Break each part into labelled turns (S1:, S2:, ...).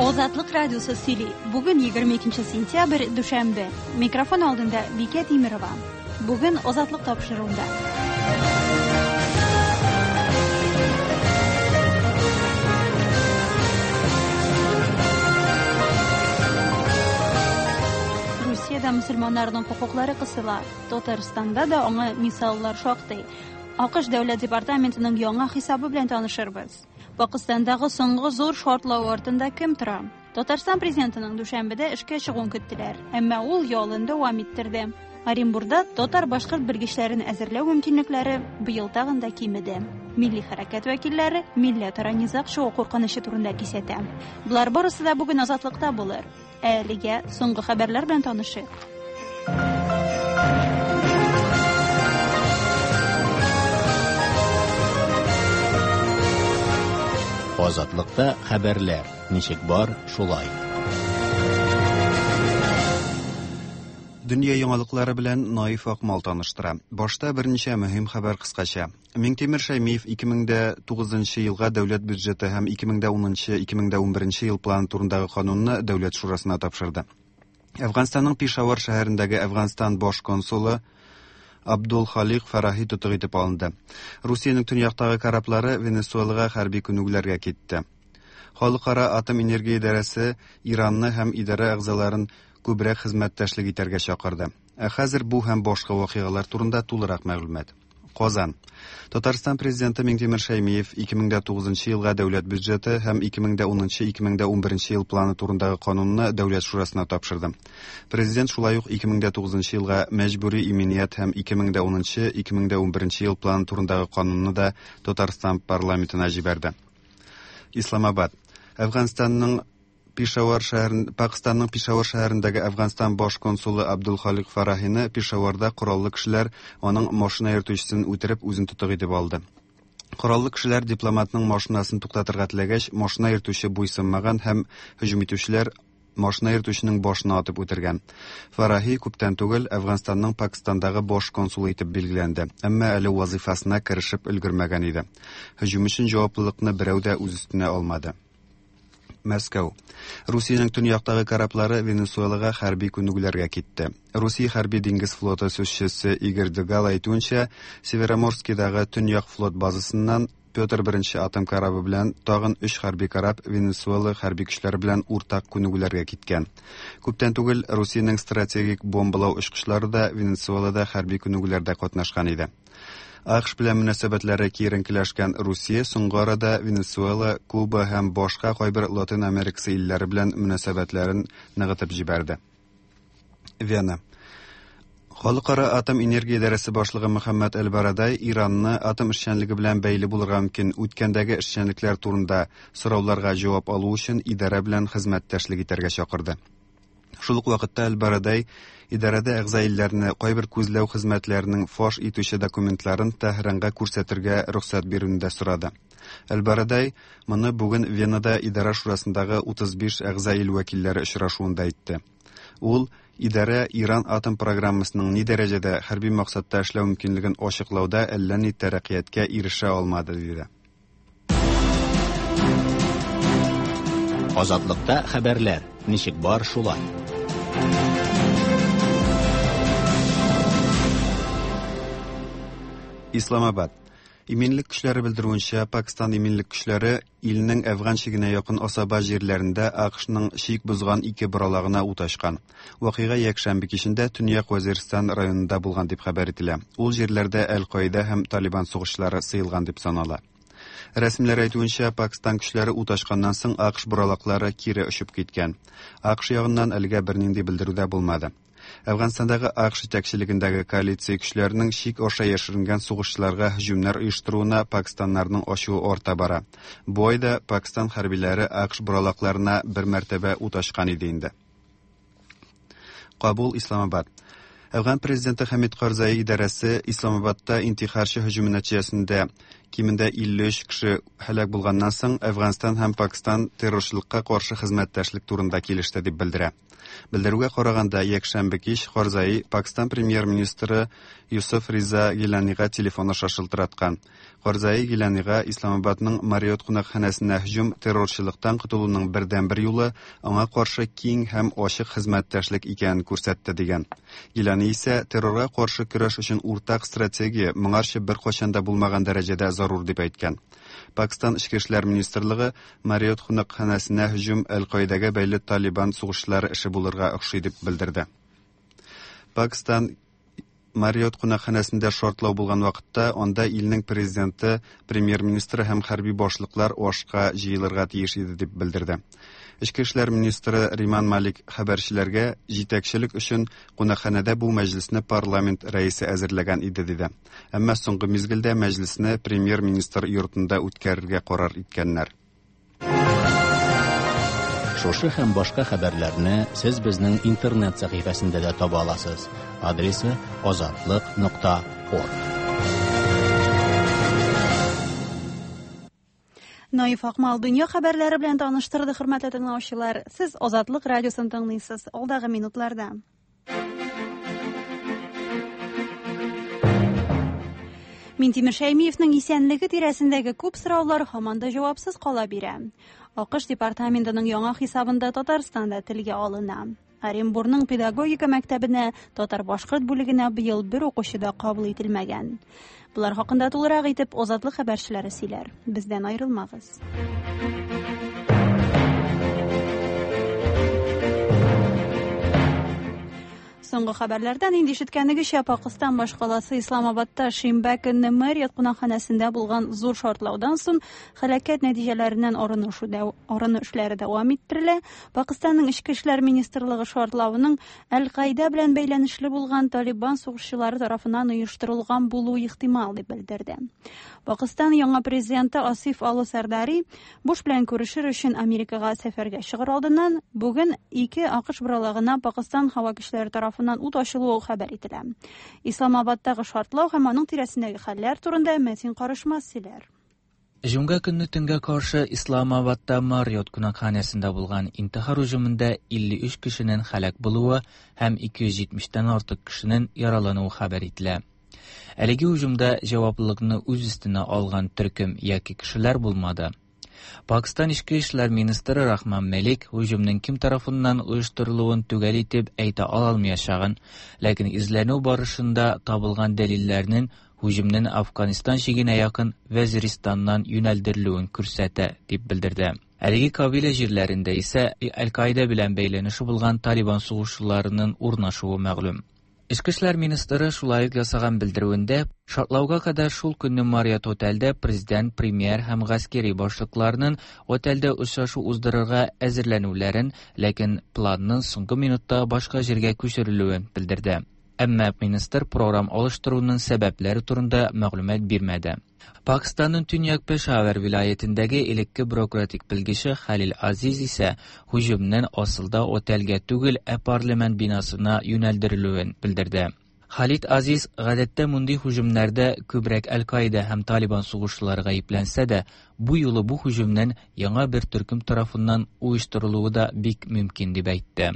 S1: Ozatlık Radyosu Sili. Bugün 22 sentyabr Düşembe. Mikrofon aldığında Vike Timirova. Bugün Ozatlık tapşırığında. Rusiyada Müslümanların hukukları kısıla. Tatarstan'da da ona misallar şoktay. AQSh Devlet Departamentining yangi hisobi bilan tanışırız. Pokistondagi so'nggi zo'r shortlov ortida kim tura? Tatarston prezidentining Dushanbeda ishga chiqishini kutdilar, ammo u yo'lini davom ettirdi. Orenburgda Tatar-boshqirt birgishlarini azirlash mumkinliklari bu yil tag'inda kemidi. Milliy harakat vakillari millataro nizoq shu qo'rqinishi turida kesadi. Bular borasida bugun ozodlikda bo'lar. Aliga so'nggi xabarlar bilan tanishing.
S2: Ozatlıkta haberler. Nişik var, şulay.
S3: Dünya яңалыклары белән Наиф Акмал таныштыра. Башта берничә мөһим хәбәр кыскача. Миңтимер Шәймиев 2009 елга дәүләт бюджеты һәм 2010-2011 ел планы турындагы канунны дәүләт шурасына тапшырды. Әфганстанның Пешавар шәһәрендәге Әфганстан баш консулы Абдул Халик Фарахи тутык итеп алынды. Русиянең төньяктагы кораблары Венесуэлага хәрби күнегүләргә китте. Халыкара атом энергия идарәсе Иранны һәм идарә әгъзаларын күбрәк хезмәттәшлек итәргә чакырды. Хәзер бу һәм башка вакыйгалар турында тулырак мәгълүмат. Казан. Татарстан президенты Миңтимер Шәймиев 2009 елга дәүләт бюджеты һәм 2010-2011 ел планы турындагы канунны дәүләт шурасына тапшырды. Президент шулай ук 2009 елга мәҗбүри иминiyat һәм 2010-2011 ел планы турындагы канунны да Татарстан парламентына җибәрде. Исламабад. Пакистанның Пешавар шәһәрендәге Әфганстан баш консулы Абдул Халик Фарахины Пешаварда кораллы кешеләр аның машина йөртүчесен үтереп үзен тутык итеп алды. Кораллы кешеләр дипломатның машинасын туктатырга теләгәч, машина йөртүче буйсынмаган һәм һөҗүм итүчеләр машина йөртүченең башына атып үтергән. Фарахи күптән түгел Әфганстанның Пакистандагы баш консулы итеп билгеләнде, әмма әле вазифасына керешеп өлгермәгән иде. Һөҗүм өчен җаваплылыкны берәү дә үз өстенә алмады. Мәскәү. Русиянең төньяктагы кораблары Венесуэлага хәрби күнегүләргә китте. Русия хәрби диңгез флоты сүзчесе Игорь Дегал әйтүенчә, Североморскидагы төньяк флот базасыннан Петр I атом корабы белән тагын 3 хәрби кораб Венесуэла хәрби көчләре белән уртак күнегүләргә киткән. Күптән түгел Русиянең стратегик бомбалау очкычлары да Венесуэлада хәрби күнегүләрдә катнашкан иде. AQSh белән мөнәсәбәтләре киеренкеләшкән Русия соңгы арада Венесуэла, Куба һәм башка кайбер Латин Америкасы илләре белән мөнәсәбәтләрен ныгытып җибәрде. Вена. Халыкара атом энергия идарәсе башлыгы Мөхәммәд Әл-Барадай Иранны атом эшчәнлеге белән бәйле булырга мөмкин үткәндәге эшчәнлекләр турында сорауларга җавап алу өчен идарә белән хезмәттәшлек итәргә чакырды. Шул ук вакытта Әл-Барадай идарәдә әгъза илләрне кайбер күзләү хезмәтләренең фаш итүче документларын Тәһранга күрсәтергә рөхсәт бирүен дә сорады. Әл-Барадай моны бүген Венада идарә шурасындагы 35 әгъза ил вәкилләре очрашуында әйтте. Ул идарә Иран атом программасының ни дәрәҗәдә хәрби максатта эшләү мөмкинлеген ачыклауда әллә ни тәрәккыяткә ирешә алмады диде.
S2: Озатлыкта хәбәрләр. Ничек бар, шулай.
S3: Исламабад. Иминлек көчләре белдерүенчә, Пакистан иминлек көчләре илнең Әфган чигенә якын Асаба җирләрендә AQShның шик бузган 2 боралагына ут ачкан. Вакыйга якшәмбе кичендә Төньяк Вазиристан районында булган дип хәбәр ителә. Ул җирләрдә Әл-Каида һәм Талибан сугышлары сыелган дип санала. Рәсемләр әйтүенчә, Пакистан көчләре ут ачканнан соң AQSh боралаклары кире очып киткән. AQSh ягыннан әлегә бернинди белдерүдә булмады. Әфганстандагы AQSh җитәкчелегендәге коалиция көчләренең шик аша яшеренгән сугышчыларга һөҗүмнәр оештыруына Пакистаннарның ачуы арта бара. Бу айда Пакистан хәрбиләре AQSh боралакларына бер мәртәбә ут ачкан иде инде. Кабул, Исламабад. Әфган президенты Хамид Карзаи идарәсе Исламабадта интихарчы һөҗүм нәтиҗәсендә кимендә 53 кеше һәлак булганнан соң Әфганстан һәм Пакистан террорчылыкка каршы хезмәттәшлек турында килеште дип белдерә. Белдерүгә караганда, якшәмбе кич Хорзаи Пакистан премьер-министры Юсуф Риза Гиланига телефонны шашылтыраткан. Хорзаи Гиланига Исламабадның Мариот кунакханәсенә һөҗүм террорчылыктан котылуның бердән-бер юлы аңа каршы киң һәм ачык хезмәттәшлек икәнен күрсәтте дигән. Гилани исә террорга каршы көрәш өчен уртак стратегия моңарчы беркайчан да булмаган дәрәҗәдә зарур дип әйткән. Пакистан Ички эшләр министрлыгы Мариот кунакханәсенә һөҗүм Әл-Каидәгә бәйле Талибан сугышлары эше булырга охшый дип белдерде. Пакистан Мариот кунакханәсендә шартлау булган вакытта анда илнең президенты, премьер-министры һәм хәрби башлыклар ашка җыелырга тиеш иде дип белдерде. Ички эшләр министры Риман Малик хәбәрчеләргә җитәкчелек өчен кунакханәдә бу мәҗлесне парламент рәисе әзерләгән иде диде. Әмма соңгы мизгелдә мәҗлесне премьер-министр йортында үткәрергә карар иткәннәр.
S2: Шушы һәм башка хәбәрләрне сез безнең интернет сәхифәсендә дә таба аласыз. Адресы azatliq.org.
S1: Наиф Акмал дөнья хәбәрләре белән таныштырды, хөрмәтле тыңлаучылар. Сез Азатлык радиосын тыңлыйсыз. Алдагы минутларда. Минтимер Шәймиевнең исәнлеге тирәсендәге күп сораулар һаман да җавапсыз кала бирә. АКШ департаментының яңа хисабында Татарстанда телгә алына. Оренбургның педагогика мәктәбенә татар-башкорт бүлегенә быел бер укучы да кабул ителмәгән. Булар хакында тулырак итеп Азатлык хәбәрчеләре сөйләр. Бездән аерылмагыз. Соңгы хәбәрләрдән инде ишеткәнегезчә, Пакистан башкаласы Исламабадта шимбә көнне Мариот кунакханәсендә булган зур шартлаудан соң һәлакәт нәтиҗәләреннән арыну эшләре дәвам иттерелә. Пакистанның Ички эшләр министрлыгы шартлауның Әл-Каида белән бәйләнешле булган Талибан сугышчылары тарафыннан оештырылган булуы ихтимал дип белдерде. Пакистан яңа президенты Асиф Али-Сардари буш белән күрешер өчен Америкага сәфәргә чыгыр алдыннан бүген 2 АКШ бралагына Пакистан һава көчләре тарафыннан ут ачылуы хәбәр ителә. Исламабадтагы шартлау һәм аның тирәсендәге хәлләр турында Мәтин Карышмас сөйләр.
S4: Җомга көнне төнгә каршы Исламабадта Мариот кунакханәсендә булган интихар һөҗүмендә 53 кешенең һәлак булуы һәм 270 тән артык кешенең яралануы хәбәр ителә. Әлеге һөҗүмдә җаваплылыкны үз өстенә алган төркем яки кешеләр булмады. Пакистан Ички эшләр министры Рахман Малик һөҗүмнең кем тарафыннан оештырылуын түгел итеп әйтә алмаячагын, ләкин изләнү барышында табылган дәлилләрнең һөҗүмнең Афганистан чигенә якын Вазиристаннан юнәлдерелүен күрсәтә дип белдерде. Әлеге кабилә җирләрендә исә Әл-Каида белән бәйләнеше булган Талибан сугышчыларының урнашуы мәгълүм. Ички эшләр министры шулай ук ясаган белдерүендә, шартлауга кадәр шул көнне Мариот отелдә президент, премьер һәм гаскәри башлыкларның отелдә очрашу уздырырга әзерләнүләрен, ләкин планның соңгы минутта башка җиргә күчерелүен белдерде. Әмма министр программ алыштыруның сәбәпләре турында мәгълүмат бирмәде. Пакистанның Төньяк Пешавар вилаятендәге элекке бюрократик белгече Халил Азиз исә һөҗүмнең асылда отелгә түгел, парламент бинасына юнәлдерелүен белдерде. Халид Азиз гадәттә мондый һөҗүмнәрдә күбрәк Әл-Каида һәм Талибан сугышлары гаепләнсә дә, бу юлы бу һөҗүмнән яңа бер төркем тарафыннан оештырылуы да бик мөмкин дип әйтте.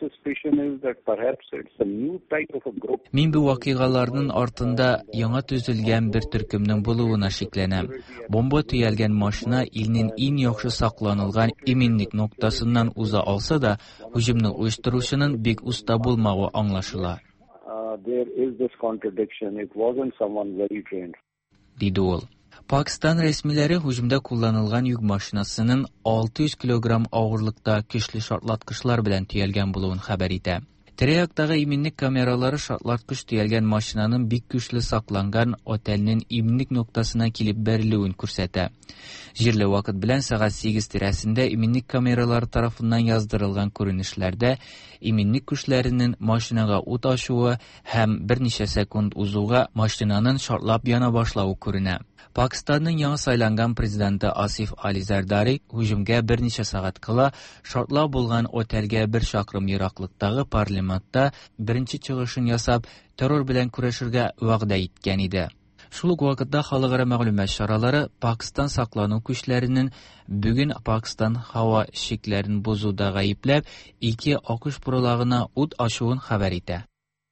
S4: Мин бу вакыйгаларның артында яңа төзелгән бер төркемнең булуына шикләнәм. Бомба төялгән машина илнең иң яхшы сакланылган иминлек ноктасыннан уза алса да, һөҗүмне оештыручының бик уста булмавы аңлашыла.
S5: There is this contradiction. It wasn't someone very trained.
S4: Диде ул. Пакистан рәсмиләре һөҗүмдә кулланылган йөк машинасының 600 килограмм авырлыкта көчле шартлаткычлар белән төялгән булуын хәбәр итә. Тирә-яктагы иминлек камералары шартлаткыч төялгән машинаның бик көчле сакланган отельнең иминлек ноктасына килеп бәрелүен күрсәтә. Җирле вакыт белән сәгать 8 тирәсендә иминлек камералары тарафыннан яздырылган күренешләрдә иминлек көчләренең машинага ут ачуы һәм берничә секунд узуга машинаның шартлап яна башлавы күренә. Пакистанның яңа сайланган президенты Асиф Али-Зардари һөҗүмгә берничә сәгать кала шартлау булган отельгә 1 чакрым ераклыктагы парламентта беренче чыгышын ясап, террор белән көрәшергә вәгъдә иткән иде. Шул ук вакытта халыкара мәгълүмат чаралары Пакистан саклану көчләренең бүген Пакистан һава шикләрен бозуда гаепләп, 2 АКШ пурлагына ут ачуын хәбәр итә.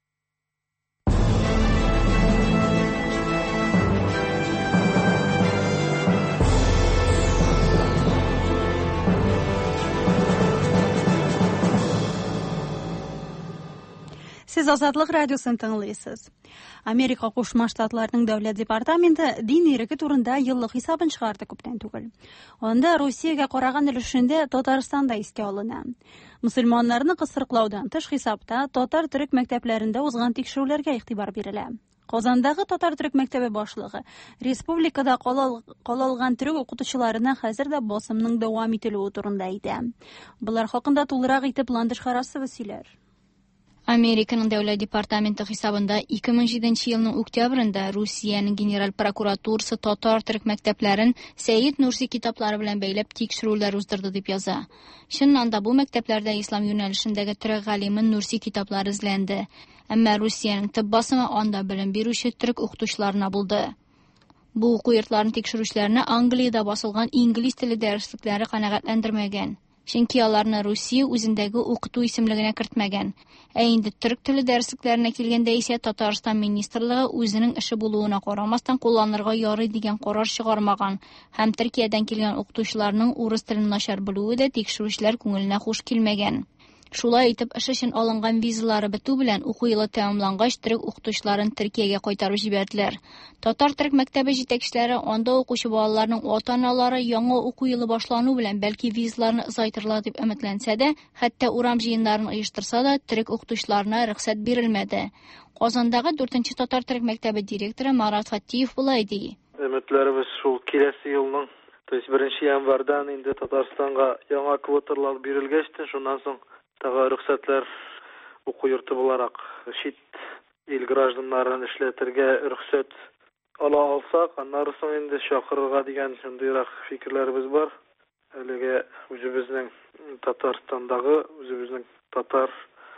S1: Siz Azadlıq Radioсын тыңлыйсыз. Америка Кушма Штатларының дәүләт департаменты дин иреге турында еллык хисабын чыгарды күптән түгел. Анда Россиягә караган өлешендә Татарстан да искә алына. Мөселманнарны кысрыклаудан тыш хисапта татар-төрек мәктәпләрендә узган тикшерүләргә игътибар бирелә. Казандагы татар-төрек мәктәбе башлыгы республикада калалган төрек укытучыларына хәзер дә басымның дәвам ителүе турында әйтә. Булар хакында тулырак итеп Ландыш Харасова сөйләр.
S6: Американың дәүләт департаменты хисабында 2007 елның октябрендә Русиянең генераль прокуратурасы татар-төрек мәктәпләрен Сәйид Нурси китаплары белән бәйләп тикшерүләр уздырды дип яза. Чыннан да бу мәктәпләрдә ислам юнәлешендәге төрек галиме Нурси китаплары эзләнде. Әмма Русиянең төп басымы анда белем бирүче төрек укытучыларына булды. Бу уку йортларын тикшерүчеләрне Англиядә басылган инглиз теле дәреслекләре канәгатьләндермәгән. Чөнки аларны Русия үзендәге укыту исемлегенә кертмәгән. Ә инде төрек теле дәреслекләренә килгәндә исә Татарстан министрлыгы үзенең эше булуына карамастан кулланырга ярый дигән карар чыгармаган һәм Төркиядән килгән укытучыларның урыс телен начар белүе дә тикшерүчеләр күңеленә хуш килмәгән. Шулай итеп, эш өчен алынган визалары бетү белән уку елы тәмамлангач, төрек укытучыларын Төркиягә кайтарып җибәрделәр. Татар-төрек мәктәбе җитәкчеләре анда укучы балаларның ата-аналары яңа уку елы башлану белән бәлки визаларны озайтырлар дип өметләнсә дә, хәтта урам җыеннарын оештырса да, төрек укытучыларына рөхсәт бирелмәде. Казандагы 4-нче татар-төрек мәктәбе директоры Марат Фатиев булай ди.
S7: Өметләребез шул киләсе елның, то есть 1 январьдан инде Татарстанга яңа квоталар бирелгәч, шуннан соң тагы рөхсәтләр уку йорты буларак чит ил гражданнарын эшләтергә рөхсәт ала алсак, аннары соң инде чакырырга дигән шундыйрак фикерләребез бар. Әлегә үзебезнең Татарстандагы, үзебезнең татар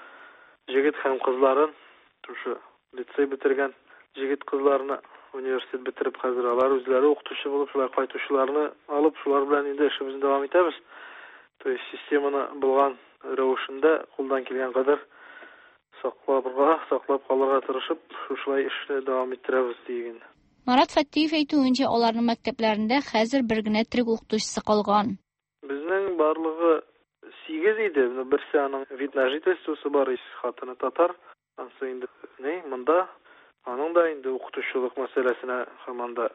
S7: җегет һәм кызларын, шушы лицей бетергән җегет кызларны университет бетереп хәзер алар үзләре укытучы булып, шулар кайтучыларны алып, шулар белән инде эшебезне дәвам итәбез. То есть системаны булган рәвешендә кулдан килгән кадәр саклап калырга тырышып, шулай эшне дәвам иттерәбез дигән.
S6: Марат Фаттиев әйтүенчә, аларның мәктәпләрендә хәзер бер генә төрек укытучысы калган.
S7: Безнең барлыгы 8 иде. Берсе аның вид на жительство бар, хатыны татар. Ансы инде монда аның да инде укытучылык мәсьәләсенә һаманда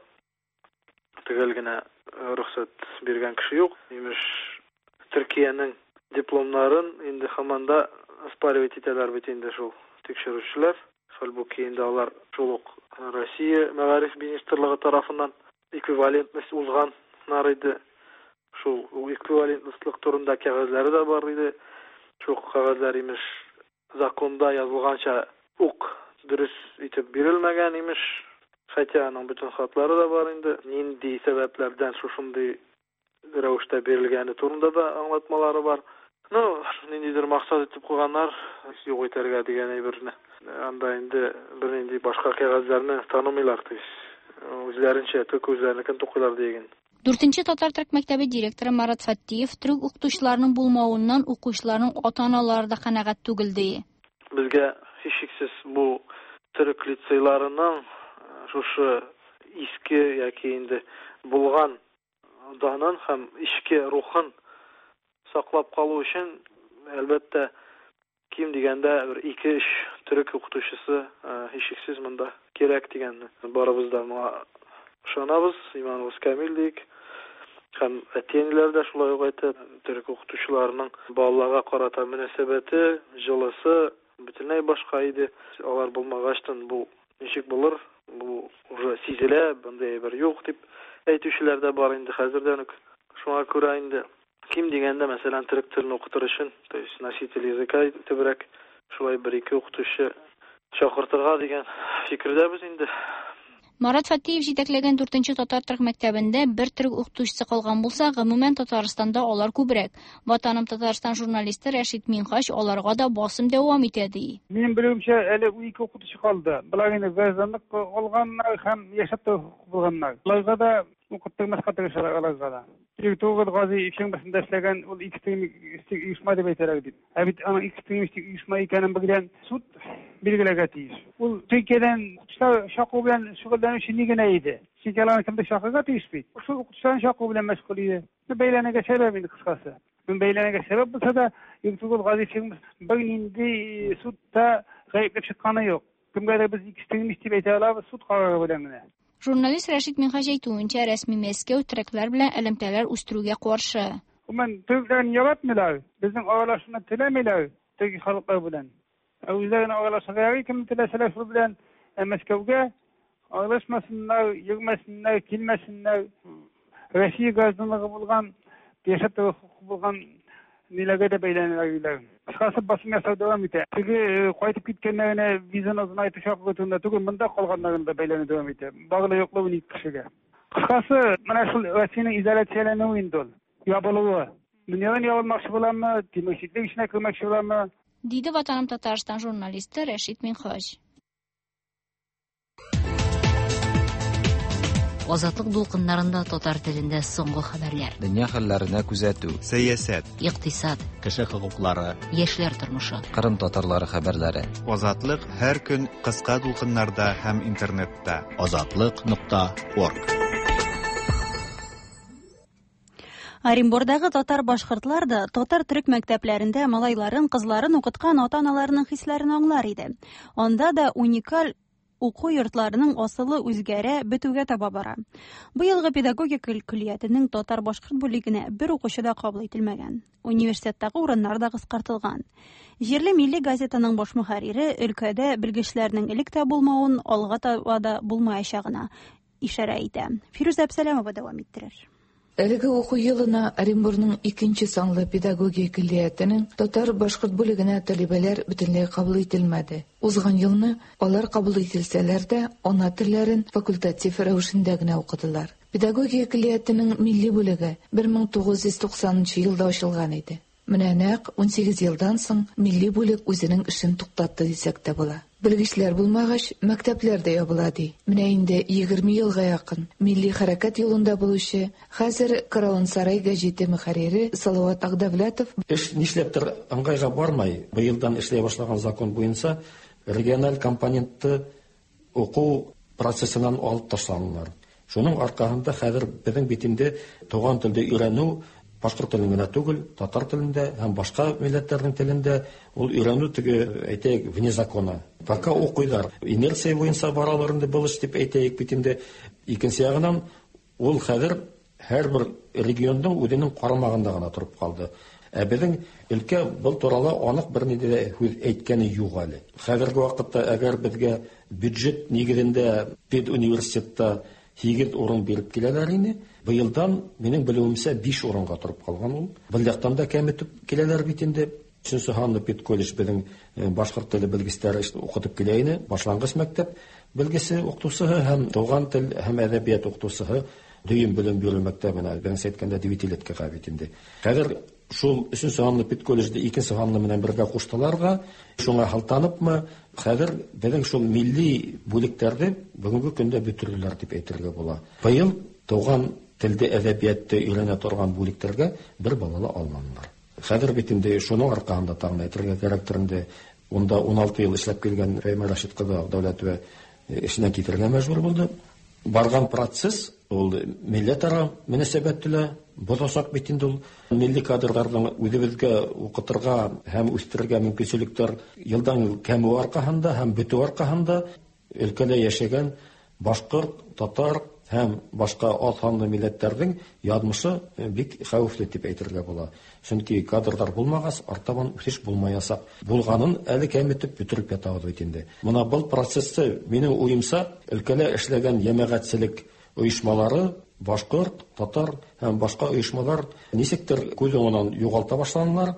S7: төгәл генә рөхсәт биргән кеше юк. Имеш Төркиянең дипломнарын инде һаманда оспаривать итәләр бит инде шул тикшерүчеләр. Хәлбуки инде алар шул ук Россия мәгариф министрлыгы тарафыннан эквивалентность узган иде. Шул эквивалентлык турында кәгазьләре дә бар иде. Шул кәгазьләр имеш законда язылганча ук дөрес итеп бирелмәгән имеш. Хәтта аның бөтен хатлары да бар инде. Нинди сәбәпләрдән шушындый рәвештә бирелгәне турында да аңлатмалары бар. Ниндидер максат итеп куйганнар, юк итәргә дигән әйберне. Анда инде бернинди башка кәгазьләрне танымыйлар, то есть үзләренчә үзләренекен тукыйлар дигән.
S6: 4-нче татар-төрек мәктәбе директоры Марат Фаттиев төрек укытучыларның булмавыннан укучыларның ата-аналары да канәгать түгел ди.
S7: Безгә һичшиксез бу төрек лицейларының шушы иске яки инде булган данын һәм ичке рухын саклап калу өчен әлбәттә ким дигәндә 2-3 төрек укытучысы һичшиксез монда кирәк дигәнне. Барыбыз да моңа ышанабыз, иманыбыз камил дик. Һәм әтиәниләр дә шулай ук әйтә, төрек укытучыларының балаларга карата мөнәсәбәте, җылысы бөтенләй башка иде. Алар булмагачтан бу ничек булыр? Бу уже сизелә, бундай бер юк дип әйтүчеләр дә бар инде хәзердән үк. Шуңа күрә инде ким дигәндә, мәсәлән, төрек телен укытыр өчен, то есть носитель языка төбрәк, шулай 1-2 укытучы чакыртырга дигән фикердә без инде.
S6: Марат Фатиев җитәкләгән 4-нче татар-төрек мәктәбендә бер төрек укытучысы калган булса, гомумән Татарстанда алар күбрәк. Ватаным Татарстан журналисты Рәшит Минхаҗ аларга да басым дәвам итә ди.
S8: Минем белүемчә, әле 2 укытучы калды. Булар инде гражданлык алганнар һәм яшәп булганнар. Аларга да укыттырмас катырышалар аларга да. Тиртогы гази ишеңбәсендә эшләгән ул экстремистик оешма дип әйтәләр дип. Ә бит аның экстремистик оешма икәнен белгән суд билгеләргә тиеш. Ул Төркиядән шакы белән шөгыльләнүче ни генә иде. Шикәләрне кемдә шакыга тиеш бит. Шул укытучылар шакы белән мәшгуль иде. Бәйләнергә сәбәп инде кыскасы. Бәйләнергә сәбәп булса да, Тиртогы гази ишеңбәс нинди судта гаепләп чыкканы юк. Кемгә без экстремист дип әйтә алабыз суд карары белән генә.
S6: Журналист Рәшит Минхаҗ әйтүенчә, рәсми Мәскәү төрекләр белән элемтәләр үстерүгә каршы.
S8: Мен төрекләрне яратмыйлар, безнең аралашуны теләмиләр теге халыклар белән. Үзләренә аралашырга кем теләсәләр шул белән Мәскәүгә аралашмасыннар, йөрмәсеннәр, килмәсеннәр. Россия гражданлыгы булган, яшәп хукукы булган ниләргә дә бәйләнәләр. Кыскасы басым ясау дәвам итә. Теге кайтып киткәннәренә визаны озынайту шартлы турында түгел, монда калганнарын да бәйләнә дәвам итә. Баглы юклыгы 2 кешегә. Кыскасы, менә шул Россиянең изоляцияләнүе инде ул. Ябылуы. Дөньядан ябылмакчы буламы, тимәчлек эшенә кермәкче буламы?
S6: Диде Ватаным Татарстан журналисты Рәшит Минхаҗ.
S9: Азатлык дулкыннарында татар телендә соңгы хәбәрләр.
S10: Дөнья хәлләренә күзәтү,
S3: сәясәт,
S9: Икътисад,
S2: кеше хокуклары,
S9: яшьләр тормышы.
S10: Кырым татарлары хәбәрләре.
S3: Азатлык һәр көн кыска дулкыннарда һәм интернетта.
S2: Азатлык.орг.
S1: Оренбургдагы татар-башкортлар да татар-төрек мәктәпләрендә малайларын, кызларын укыткан ата-аналарының хисләрен аңлар иде. Анда да уникаль уку йортларының асылы үзгәрә, бетүгә таба бара. Быелгы педагогика көллиятенең татар-башкорт бүлегенә бер укучы да кабул ителмәгән. Университеттагы урыннар да кыскартылган. Җирле милли газетаның баш мөхәррире өлкәдә белгечләрнең элек тә булмавын, алга таба да булмаячагына ишарә итә. Фирүз Әбсәләмова дәвам иттерер.
S11: Әлеге уку елына Оренбургның 2нче санлы педагогия көллиятенең татар-башкорт бүлегенә талибәләр бөтенләй кабул ителмәде. Узган елны алар кабул ителсәләр дә, ана телләрен факультатив рәвешендә генә укыдылар. Педагогия көллиятенең милли бүлеге 1990 елда ачылган иде. Менә нәкъ 18 елдан соң милли бүлек үзенең эшен туктатты дисәк тә була. Белгечләр булмагач, мәктәпләр дә ябыла ди. Менә инде 20 елга якын милли хәрәкәт юлында булучы, хәзер Каралын Сарай гәҗите мөхәррире Салават Агдавлятов
S12: эш нишләптер аңгайга бармай, быелдан эшләй башлаган закон буенча региональ компонентты уку процессынан алып ташланулар. Шуның аркасында хәзер безнең битендә туган телдә өйрәнү башкорт телен генә түгел, татар телендә һәм башка милләтләрнең телендә ул өйрәнү теге әйтәйек вне закона. Пока укыйлар. Инерция буенча бараларында булыш дип әйтәйек бит инде. Икенче ягыннан ул хәзер һәрбер регионның үзенең карамагында гына торып калды. Ә безнең өлкә бу туралы анык берни дә сүз әйткәне юк әле. Хәзерге вакытта әгәр безгә бюджет нигезендә пед университетта 8 урын биреп киләләр иде. Быелдан минем белүемчә 5 урынга торып калган ул. Быелдан да кәметеп киләләр бит инде. Чөнки Ханны пед колледж безнең башкорт теле белгечләре укытып килә иде. Башлангыч мәктәп белгесе укытучысы һәм туган тел һәм әдәбият укытучысы дөйем белем бирү мәктәбенә ben әйткәндә 9 илеткә кабит инде. Хәзер шул 3 Ханны пед колледжда 2 Ханны менән бергә куштыларга, шуңа халтаныпмы, хәзер безнең шул милли бүлектәрдә бүгенге көндә бөтерүләр дип әйтергә була. Быел туган телдә әдәбиятты өйрәнә торган бүлектәргә бер балалы алманнар. Хәзер бит инде шуның аркасында тагын әйтергә кирәктер, онда 16 ел эшләп килгән Рәймә Рашид кызы Дәүләтова эшенә китергә мәҗбүр булды. Барган процесс ул милләтара мөнәсәбәтле бозасак бит инде ул милли кадрларның үзебезгә укытырга һәм үстерергә мөмкинлекләр елдан кәмү аркасында һәм бетү аркасында өлкәдә яшәгән башкорт, татар һәм башка аз санлы милләтләрнең язмышы бик хәвефле дип әйтергә була. Чөнки кадрлар булмагач, артабан үсеш булмаясак, булганын әле кәметеп бөтереп ятабыз бит инде. Моны бу процессты минем уемса, өлкәдә эшләгән җәмәгатьчелек оешмалары, башкорт, татар һәм башка оешмалар нисектер күз уңынан югалта башладылар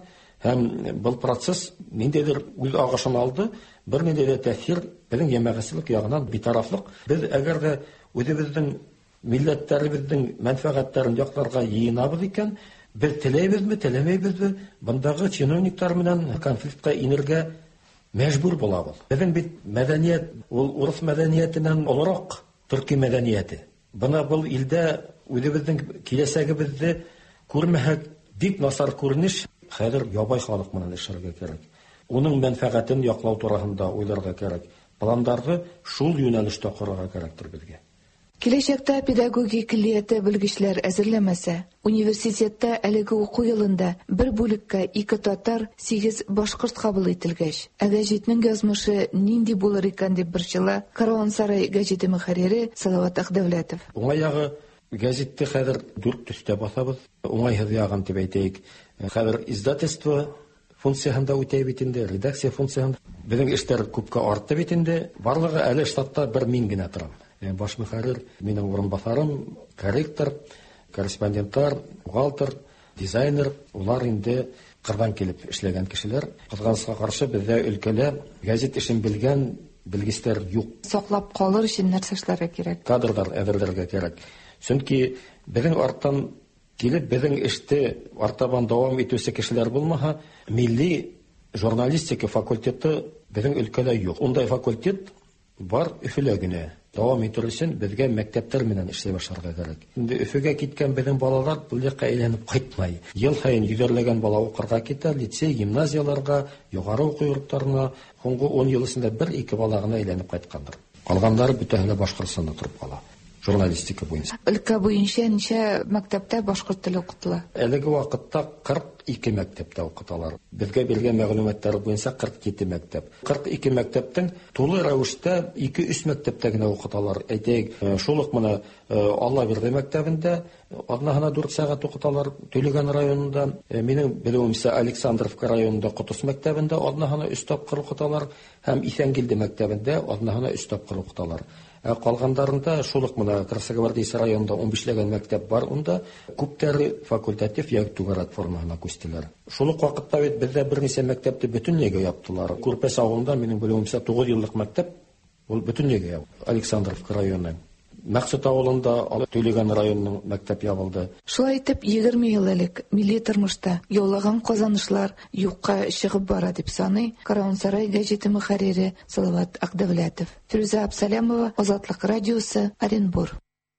S12: Һәм был процесс ниндидер үз агышын алды, бер ниндидә тәэсир безнең җәмәгатьчелек ягыннан битарафлык. Без әгәр дә үзебезнең милләтләребезнең мәнфәгатьләрен якларга йыенабыз икән, без теләйбезме, теләмәйбезме, бундагы чиновниклар белән конфликтка инергә мәҗбүр булабыз. Безнең бит мәдәният, ул урыс мәдәниятеннән олорак төрки мәдәнияте. Бына был илдә үзебезнең киләсәгебезне күрмәһәк, бик насар күренеш, хәзер ябай халык менән эшләргә кирәк. Уның мәнфәгатен яклау турында уйларга кирәк. Планнарны шул юнәлештә корырга кирәктер безгә.
S11: Киләчәктә педагогик киллияте белгечләр әзерләмәсә, университетта әлеге уку елында бер бүлеккә 2 татар, 8 башкорт кабул ителгәч, гәҗитнең язмышы нинди булыр икән дип борчыла Караван-Сарай гәҗите мөхәррире Салават Агдәүләтов.
S12: Уңай ягы гәҗитте хәзер 4 төстә басабыз. Уңайһыз ягын дип әйтәйек. Хәзер издательство функциясында үтә бит инде, редакция функциясында. Безнең эшләр күпкә артты бит инде. Барлыгы әле штатта бер мин генә торам. Баш мөхәррир, минем урынбасарым, корректор, корреспондентлар, бухгалтер, дизайнер, улар инде кырдан килеп эшләгән кешеләр. Кызганычка каршы бездә өлкәдә гәзит эшен белгән белгечләр юк.
S11: Саклап калыр өчен нәрсә эшләргә кирәк?
S12: Кадрлар әзерләргә кирәк. Чөнки безнең арттан килеп безнең эште артабан дәвам итүче кешеләр булмаһа, милли журналистика факультеты безнең өлкәдә юк. Ундай факультет бар Өфөлә генә. Дәвам итү өчен безгә мәктәптәр менән эшләй башларга кирәк. Инде Өфөгә киткән безнең балалар бу якка әйләнеп кайтмай. Ел һайын йөзәрләгән бала укырга китә, лицей, гимназияларга, югары уку йортларына. Соңгы 10 ел эчендә 1-2 бала гына әйләнеп кайткандыр. Калганнары бөтенләй Башкортстанда турып кала. Журналистика буенча.
S11: Өлкә буенча ничә мәктәптә башкорт теле укытыла?
S12: Әлеге вакытта 42 мәктәптә укыталар. Безгә биргән мәгълүматлар буенча 47 мәктәп. 42 мәктәптән тулы рәвештә 2-3 мәктәптә генә укыталар. Әйтәйек, шул ук моны Алла бирде мәктәбендә одна 4 сәгать укыталар. Төлегән районында, минем белүемчә Александровка районында Кутус мәктәбендә одна 3 тапкыр укыталар һәм Исәнгилде мәктәбендә одна 3 тапкыр укыталар. Калгандарында шулык мына Красогвардейский районында 15ләгән мәктәп бар, унда күптәре факультатив яки тугарат формасына күчтеләр. Шулык вакытта бит бездә берничә мәктәпте бөтенләйгә яптылар. Күрпәс авылында минем белүемчә 9 еллык мәктәп, ул бөтенләйгә яп. Александровка районы. Мәксүт авылында Төлегән районының мәктәп ябылды.
S11: Шулай итеп 20 ел элек милли тормышта яулаган казанышлар юкка чыгып бара дип саный Караван-Сарай гәҗите мөхәррире Салават Агдәүләтов. Фирүзә Абсалямова, Азатлык радиосы, Оренбур.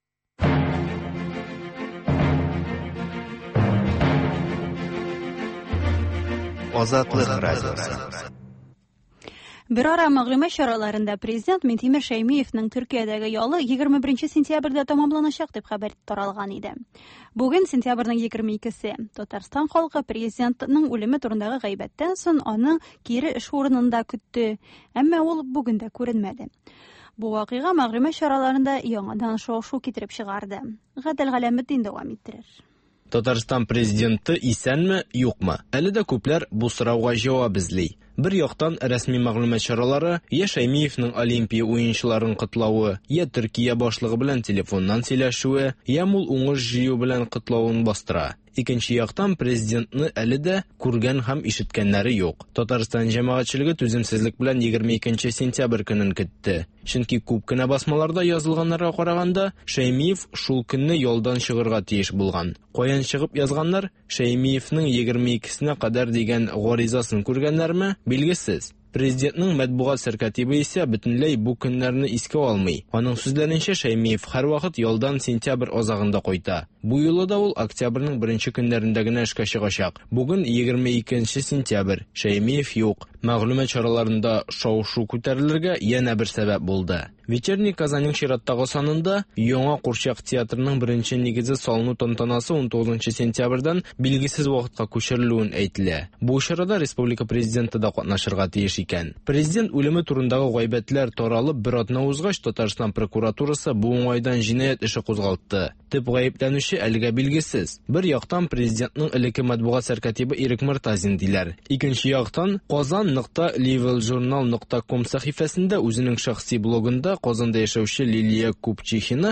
S3: Азатлык радиосы.
S1: Bir ara мәгълүмат чараларында президент Минтимер Шәймиевнең Төркиядәге ялы 21 сентябрьдә тамамланачак дип хәбәр таралган иде. Бүген сентябрьнең 22-се. Татарстан халкы президентның үлеме турындагы гайбәттән соң аны кире эш урынында көтте, әмма ул бүген дә күренмәде. Бу вакыйга мәгълүмат чараларында яңадан шау-шу китереп чыгарды. Гадел Галәметдин дәвам иттерер.
S13: Татарстан президенты исәнме, юкмы? Әле дә күпләр бу сорауга җавап эзли. Бер яктан рәсми мәгълүмат чаралары, я Шәймиевнең Олимпия уенчыларын котлавы, я Төркия башлыгы белән телефоннан сөйләшүе, я мул уңыш җыю белән котлавын бастыра. Икенче яктан президентны әле дә күргән һәм ишеткәннәре юк. Татарстан җәмәгатьчелеге түземсезлек белән 22 сентябрь көнен көтте. Чөнки күп кенә басмаларда язылганнарга караганда, Шәймиев шул көнне ялдан чыгырга тиеш булган. Каян чыгып язганнар? Шәймиевнең 22-сенә кадәр дигән гаризасын күргәннәрме? Билгесез. Президентның матбугат сәркатибы исә бөтенләй бу көннәрне искә алмый. Аның сүзләренчә, Шәймиев һәрвакыт ялдан сентябрь азагында кайта. Бу юлы да ул октябрьнең 1 көннәрендә генә эшкә чыгачак. Бүген 22 сентябрь. Шәймиев юк. Мәгълүмат чараларында шау-шу күтәрелергә янә бер сәбәп булды. Вечерний Казанның чираттагы санында Яңа Курчак театрының 1 нигезе салыну тантанасы 19 сентябрьдән билгесез вакытка күчерелүен әйтелә. Бу чарада республика президенты да катнашырга тиеш икән. Президент үлеме турындагы гайбәтләр таралып бер атна узгач, Татарстан прокуратурасы бу уңайдан җинаять эше кузгалтты. Төп гаепләнүче әлегә билгесез. Бер яктан президентның элекке матбугат сәркатибы Ирек Мортазин диләр. Икенче яктан Казан Казан.liveljournal.com сәхифәсендә үзенең шәхси блогында Казанда яшәүче Лилия Купчихина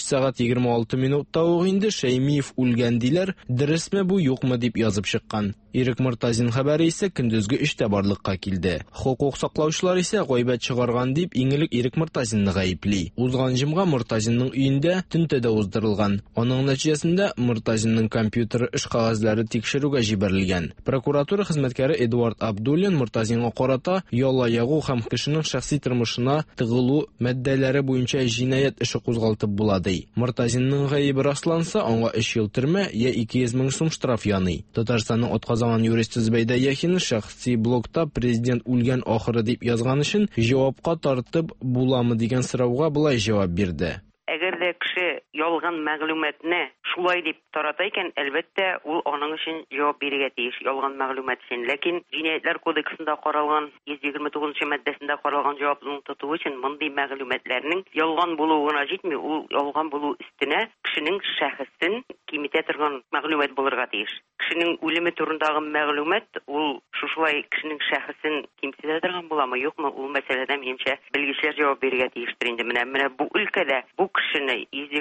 S13: 13:26 ук инде Шәймиев үлгән диләр, дөресме бу юкмы дип язып чыккан. Ирек Мортазин хәбәре исә көндезге 3тә барлыкка килде. Хокук саклаучылар исә гайбәт чыгарган дип иңелек Ирек Мортазинны гаепли. Узган җомга Мортазинның өендә тинтәдә уздырылган. Аның нәтиҗәсендә Мортазинның компьютеры эш кагазьләре тикшерүгә җибәрелгән. Прокуратура хезмәткәре Эдуард Абдуллин Мортазинга карата яла ягу һәм кешенең шәхси тормышына тыгылу маддәләре буенча җинаять эше кузгалтып була ди. Мортазинның гаебе расланса, аңа 3 ел төрмә я 200 мең сум штраф яный. Татарстанның атказанган юристы Зөбәйдә Яхин шәхси блогта президент үлгән ахыры дип язган өчен җавапка тартып буламы дигән сорауга булай җавап бирде.
S14: Әгәр дә кеше ялган мәгълүматны шулай дип тарата икән, әлбәттә, ул аның өчен җавап бирергә тиеш, ялган мәгълүмат өчен. Ләкин җинаятьләр кодексында каралган 129 маддәсендә каралган җаваплылыкны тоту өчен мондый мәгълүматларның ялган булуына җитми, ул ялган булу өстенә кешенең шәхесен кимитә торган мәгълүмат булырга тиеш. Кешенең үлеме турындагы мәгълүмат ул шушылай кешенең шәхесен кимсетә торган буламы, юкмы, ул мәсьәләдә минемчә белгечләр җавап бирергә тиештер инде. Менә бу өлкәдә бу кешене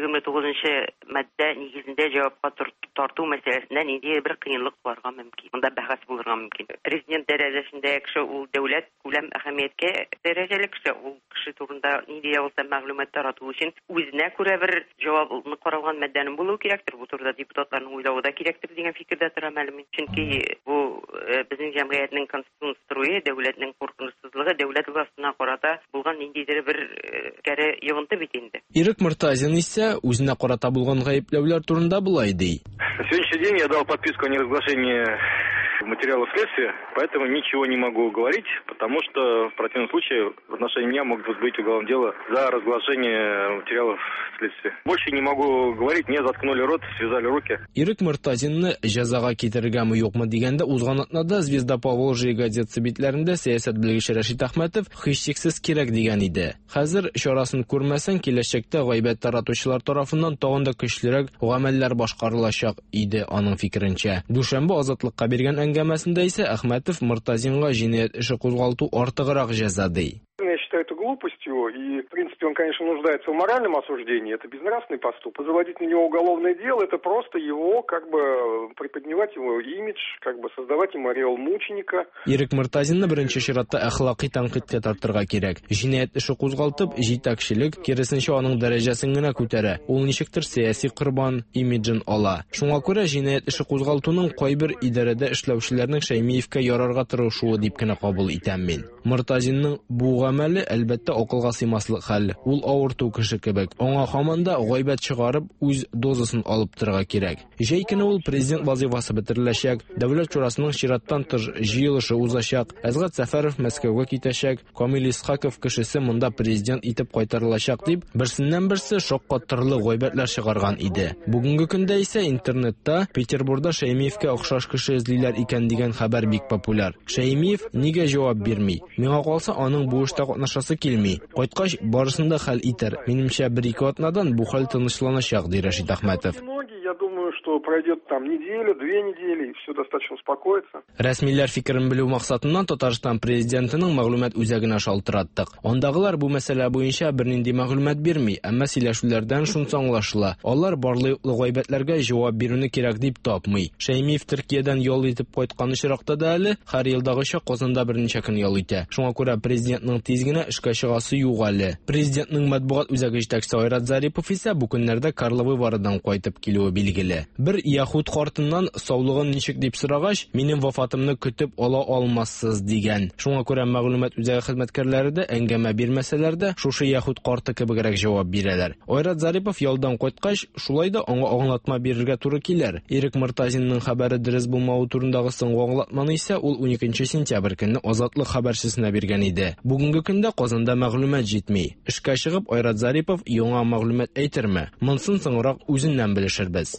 S14: 129 маддә нигезендә җавапка тарту мәсьәләсендә нинди бер кыенлык булырга мөмкин. Монда бәхәс булырга мөмкин. Президент дәрәҗәсендә кеше ул дәүләт күләм әһәмияткә дәрәҗәле кеше, ул кеше турында нинди булса мәгълүмат тарату өчен үзенә күрә бер җаваплылыкны каралган маддәнең булуы кирәктер. Бу турыда депутатларның уйлавы да кирәктер дигән фикердә тора мәгълүм. Чөнки бу безнең җәмгыятьнең конституцион струе, дәүләтнең куркынычсызлыгы, дәүләт властына карата булган ниндидер бер кәре йогынты бит инде.
S13: Ирек Мортазин исә үзенә карата булган гаепләүләр турында булай ди.
S15: На сегодняшний день я дал подписку о неразглашении материалов следствия, поэтому ничего не могу говорить, потому что в противном случае в отношении меня могут возбудить уголовное дело за разглашение материалов следствия. Больше не могу говорить, мне заткнули рот, связали руки.
S13: Ирек Мортазинны җәзага китергәме юкмы дигәндә узган атнада Звезда Поволжья газетасы битләрендә сәясәт белгече Рәшит Әхмәтов һичшиксез кирәк дигән иде. Хәзер чарасын күрмәсәң, киләчәктә гайбәт таратучылар тарафыннан тагын да көчлерәк гамәлләр башкарылачак иде аның фикеренчә. Дүшәмбе Азатлыкка биргән әңгәмәсендә исә Әхмәтов Мортазинга җинаять эше кузгалту артыграк җәза ди.
S16: Я считаю это глупостью, и, в принципе, он, конечно, нуждается в моральном осуждении, это безнравственный поступок. Заводить на него уголовное дело, это просто его, приподнимать его имидж, создавать ему ореол мученика.
S13: Ирек Мортазинны беренче чиратта әхлакый тәнкыйтькә тартырга кирәк. Җинаять эше кузгалтып, җитәкчелек, киресенчә аның дәрәҗәсен генә күтәрә. Ул ничектер сәяси корбан имиджын ала. Шуңа күрә җинаять эше кузгалтуның кайбер идарәдә эшләүчеләрнең Шәймиевкә ярарга тырышуы дип кенә кабул итәм мин. Мортазинның бу гамәле әлбәттә акылга сыймаслык хәл. Ул авырту кеше кебек. Аңа һаманда гайбәт чыгарып, үз дозасын алып торырга кирәк. Җәй көне ул президент вазифасы бетереләчәк, дәүләт шурасының чираттан тыш җыелышы узачак, Әзгат Сәфәров Мәскәүгә китәчәк, Камил Исхаков кешесе монда президент итеп кайтарылачак дип, берсеннән-берсе шаккатырлы гайбәтләр чыгарган иде. Бүгенге көндә исә интернетта Петербургда Шәймиевкә охшаш кеше эзлиләр икән дигән хәбәр бик популяр. Шәймиев нигә җавап бирми? Миңа калса, аның бу эштә катнашасы килми. Кайткач барысын да хәл итер. Минемчә, 1-2 атнадан бу хәл тынычланачак, ди Рәшит Әхмәтов.
S16: Я думаю, что пройдет там неделя, 2 недели, и все достаточно успокоится.
S13: Рәсмиләр фикерен белү максатыннан Татарстан президентының мәгълүмат үзәгенә шалтыраттык. Андагылар бу мәсьәлә буенча бернинди мәгълүмат бирми, әмма сөйләшүләрдән шунысы аңлашыла. Алар барлыклы гайбәтләргә җавап бирүне кирәк дип тапмый. Шәймиев Төркиядән ял итеп кайткан очракта да әле һәр елдагыча Казанда берничә көн ял итә. Шуңа күрә президентның тиз генә эшкә чыгасы юк әле. Президентның матбугат үзәге җитәкчесе Айрат Зарипов исә бу көннәрдә Карловы Варадан кайтып килүе билгеле. Бер яһуд картыннан саулыгын ничек дип сорагач, минем вафатымны көтеп ала алмассыз дигән. Шуңа күрә мәгълүмат үзәге хезмәткәрләре дә әңгәмә бирмәсәләр дә шушы яһуд карты кебегрәк җавап бирәләр. Айрат Зарипов ялдан кайткач, шулай да аңа аңлатма бирергә туры килер. Ирек Мортазинның хәбәре дөрес булмавы турындагы соңгы аңлатманы исә ул 12 сентябрь көнне Азатлык хәбәрчесенә биргән иде. Бүгенге көндә Казанда мәгълүмат җитми. Эшкә чыгып Айрат Зарипов яңа мәгълүмат әйтерме? Монсын соңрак үзеннән белешербез.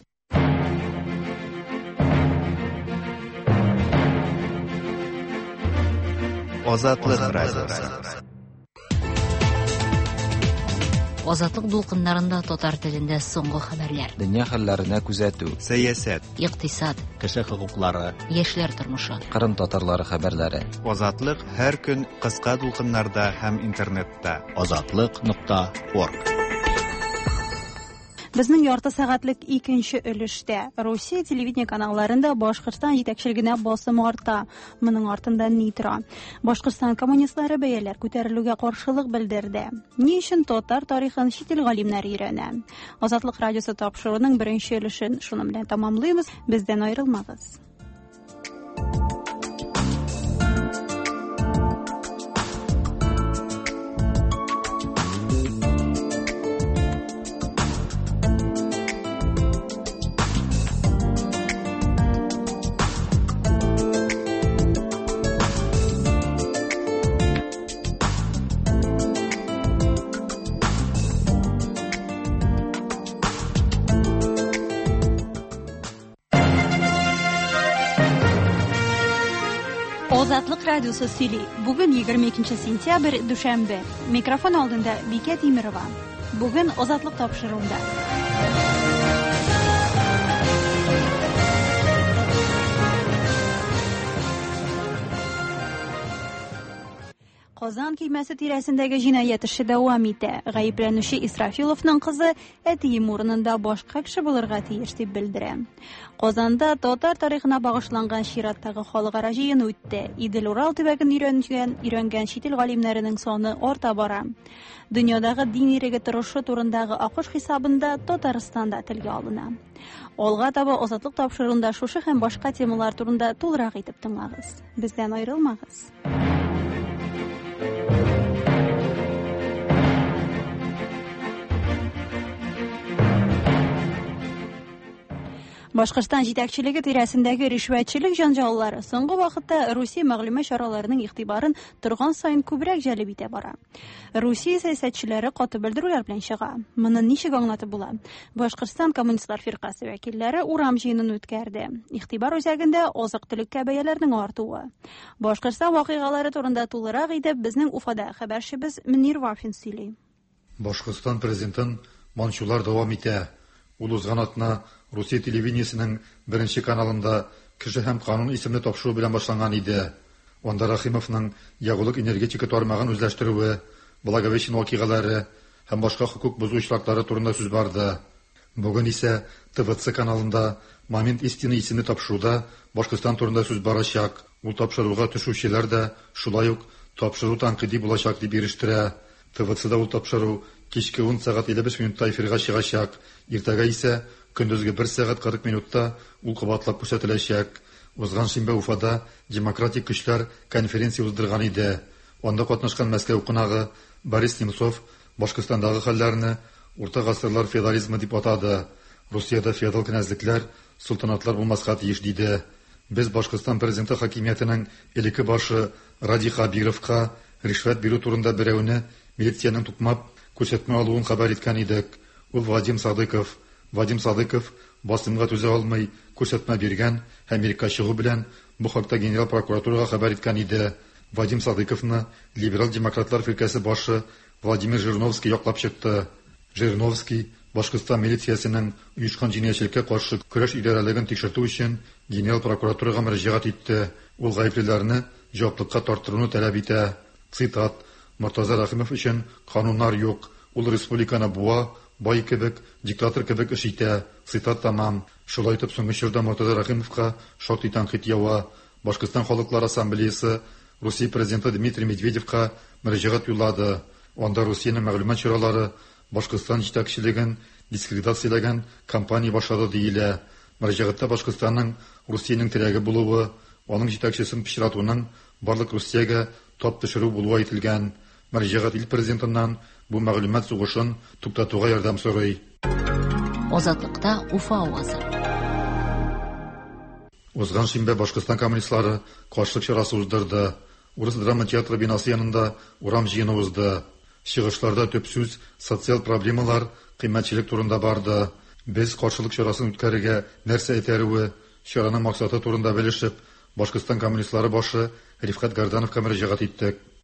S3: Азатлык радиосы.
S9: Азатлык дулкыннарында татар телендә соңгы хәбәрләр.
S10: Дөнья хәлләренә күзәтү.
S3: Сәясәт,
S9: Икътисад,
S2: кеше хокуклары,
S9: яшьләр тормышы.
S10: Кырым татарлары хәбәрләре.
S3: Азатлык һәр көн кыска дулкыннарда һәм интернетта.
S2: Azatlyk.org.
S1: Безнең ярты сәгатьлек икенче өлештә Русия телевидение каналларында Башкортстан җитәкчелегенә басым арта. Моның артында ни тора? Башкортстан коммунистлары бәяләр күтәрелүгә каршылык белдерде. Ни өчен татар тарихын чит ил галимнәре өйрәнә? Азатлык радиосы тапшыруының беренче өлешен шуның белән тәмамлыйбыз. Бездән аерылмагыз. Азатлык радиосы сөйли. Бүген 22 сентябрь, дүшәмбе. Микрофон алдында Бикә Тимирова. Бүген Азатлык тапшыруында. Казан көймәсе тирәсендәге җинаять эше дәвам итә. Гаепләнүче Исрафиловның кызы әтием урынында башка кеше булырга тиеш дип белдерә. Казанда татар тарихына багышланган чираттагы халыкара җыен үтте. Идел-Урал төбәген өйрәнгән чит ил галимнәренең саны арта бара. Дөньядагы дин иреге торышы турындагы акыш хисабында Татарстанда телгә алына. Алга таба Азатлык тапшыруында шушы һәм башка темалар турында тулырак итеп тыңлагыз. Бездән аерылмагыз. Башкортстан җитәкчелеге тирәсендәге ришвәтчелек җанҗаллары соңгы вакытта Русия мәгълүмат чараларының игътибарын торган сайын күбрәк җәлеп итә бара. Русия сәясәтчеләре каты белдерүләр белән чыга. Моны ничек аңлатып була? Башкортстан коммунистлар фиркасы вәкилләре урам җыенын үткәрде. Игътибар үзәгендә азык-төлеккә бәяләрнең артуы. Башкортстан вакыйгалары турында тулырак итеп безнең Уфада хәбәрчебез Мөнир Вафин сөйли.
S17: Башкортстан президентын манчулар дәвам итә. Ул узган атна Русия телевидениесенең беренче каналында кеше һәм канун исемле тапшыру белән башланган иде. Анда Рахимовның ягулык энергетика тармагын үзләштерүе, Благовещен вакыйгалары һәм башка хукук бозу очраклары турында сүз барды. Бүген исә ТВЦ каналында Момент истины исемле тапшыруда Башкортстан турында сүз барачак. Ул тапшыруга төшүчеләр дә шулай ук тапшыру тәнкыйди булачак дип ирештерә. ТВЦда ул тапшыру кичке 10 сәгать 55 минутта эфирга чыгачак. Иртәгә исә көндезге 1 сәгать 40 минутта ул кабатлап күрсәтеләчәк. Узган шимбә Уфада демократик көчләр конференция уздырган иде. Анда катнашкан Мәскәү кунагы Борис Немцов Башкортстандагы хәлләрне урта гасырлар феодализмы дип атады. Русиядә феодал князьлекләр, султанатлар булмаска тиеш диде. Без Башкортстан президенты хакимиятенең элекке башы Ради Хабировка ришвәт бирү турында берәүне милициянең тукмап күрсәтмә алуын хәбәр иткән идек. Ул Вадим Садыков басымга түзә алмый күрсәтмә биргән һәм Америка чыгу белән бу хакта генерал прокуратурага хәбәр иткән иде. Вадим Садыковны либерал демократлар фиркасы башы Владимир Жириновский яклап чыкты. Жириновский Башкортстан милициясенең оешкан җинаятьчелеккә каршы көрәш идарәлеген тикшертү өчен генерал прокуратурага мөрәҗәгать итте. Ул гаеплеләрне җаваплылыкка тартыруны таләп итә. Цитат: Муртаза Рахимов өчен кануннар юк. Ул республиканы буа, бай кебек, диктатор кебек эш итә. Цитат тамам. Шулай итеп соңгы чорда Муртаза Рахимовка шактый тәнкыйть ява. Башкортстан Халыклар Ассамблеясы Русия президенты Дмитрий Медведевка мөрәҗәгать юллады. Анда Русиянең мәгълүмат чаралары Башкортстан җитәкчелеген дискредитацияләгән кампания башлады диелә. Мөрәҗәгатьтә Башкортстанның Русиянең терәге булуы, аның җитәкчесен пычратуның барлык Русиягә тап төшерү булуы әйтелгән. Мөрәҗәгать ил президентыннан бу мәгълүмат сугышын туктатуга ярдәм сорый.
S9: Азатлыкта Уфа авазы.
S17: Узган шимбә Башкортстан коммунистлары каршылык чарасы уздырды. Урыс драма театры бинасы янында урам җыены узды. Чыгышларда төп сүз социаль проблемалар, кыйммәтчелек турында барды. Без каршылык чарасын үткәрергә нәрсә әйтәруе, чараның максаты турында белешеп, Башкортстан коммунистлары башы Рифкат Гордановка мөрәҗәгать иттек.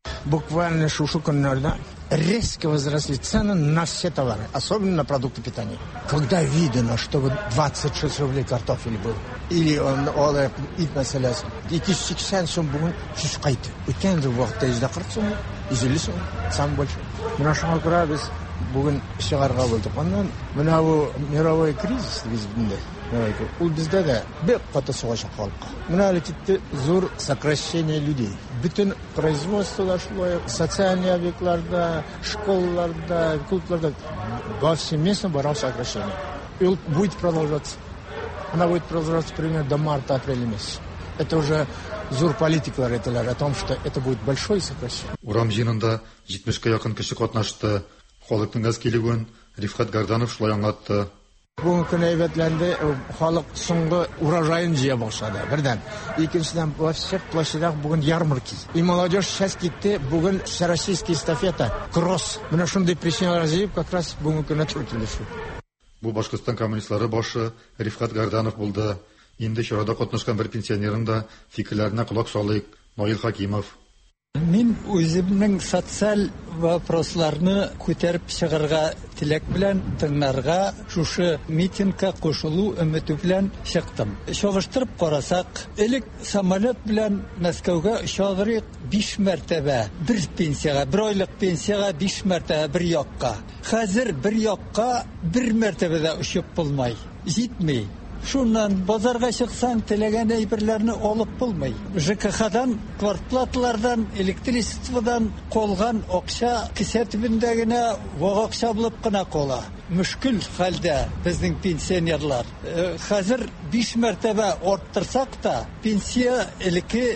S18: Буквально шушу коннорда резко возросли цены на все товары, особенно на продукты питания. Когда видно, что 26 рублей картофель был, или он ит мәсьәләсе, 280 сум бүген сүз кайтты. Үткән вакытта 140 сум, 150 сум, сам больше. Менә шуңа күрә без бүген чыгарга булдык. Аннан менә бу мировой кризис bizdə. Ул бездә дә бик каты сугачак халыкка. Менә әле китте зур сокращение людей. Bütün производстволар шулай, социальные объектларда, школаларда, клубларда повсеместно барам сокращение. И он будет продолжаться. Она будет продолжаться примерно до марта-апреля месяца. Это уже зур политикалар әйтәләр о том, что это будет большое сокращение.
S17: Урам җыенында 70-кә якын кеше катнашты. Халыкның аз килүен Рифкат Гарданов шулай аңлатты.
S18: Бүгенге көн әйбәтләнде, халык соңгы урожайын җыя башлады. Бердән, икенчедән во всех площадях бүген ярмарки. И молодежь сейчас китте, бүген всероссийский эстафета, кросс. Менә шундый причиналар җыеп, как раз бүгенге көнне килешү.
S17: Бу Башкортстан коммунистлары башы Рифкат Гарданов булды. Инде чарада катнашкан бер пенсионерның да фикерләренә кулак салыйк. Наил Хакимов.
S19: Мин үземнең социаль вопросларны күтәреп чыгарга теләк белән тыңнарга шушы митингка кушылу өмете белән чыктым. Чагыштырып карасак, элек самолет белән Мәскәүгә очарык 5 мәртәбә бер пенсияга, бер айлык пенсияга 5 мәртәбә бер якка. Хәзер бер якка 1 мәртәбәдә очып булмай. Җитми. Шуннан базарга чыксаң, теләгән әйберләрне алып булмый. ЖКХдан, квартплаталардан, электричестводан калган акча кисә төбендә генә вакытча булып кына кала. Мөшкил хәлдә безнең пенсионерлар. Хәзер 5 мәртәбә арттырсак та, пенсия элекке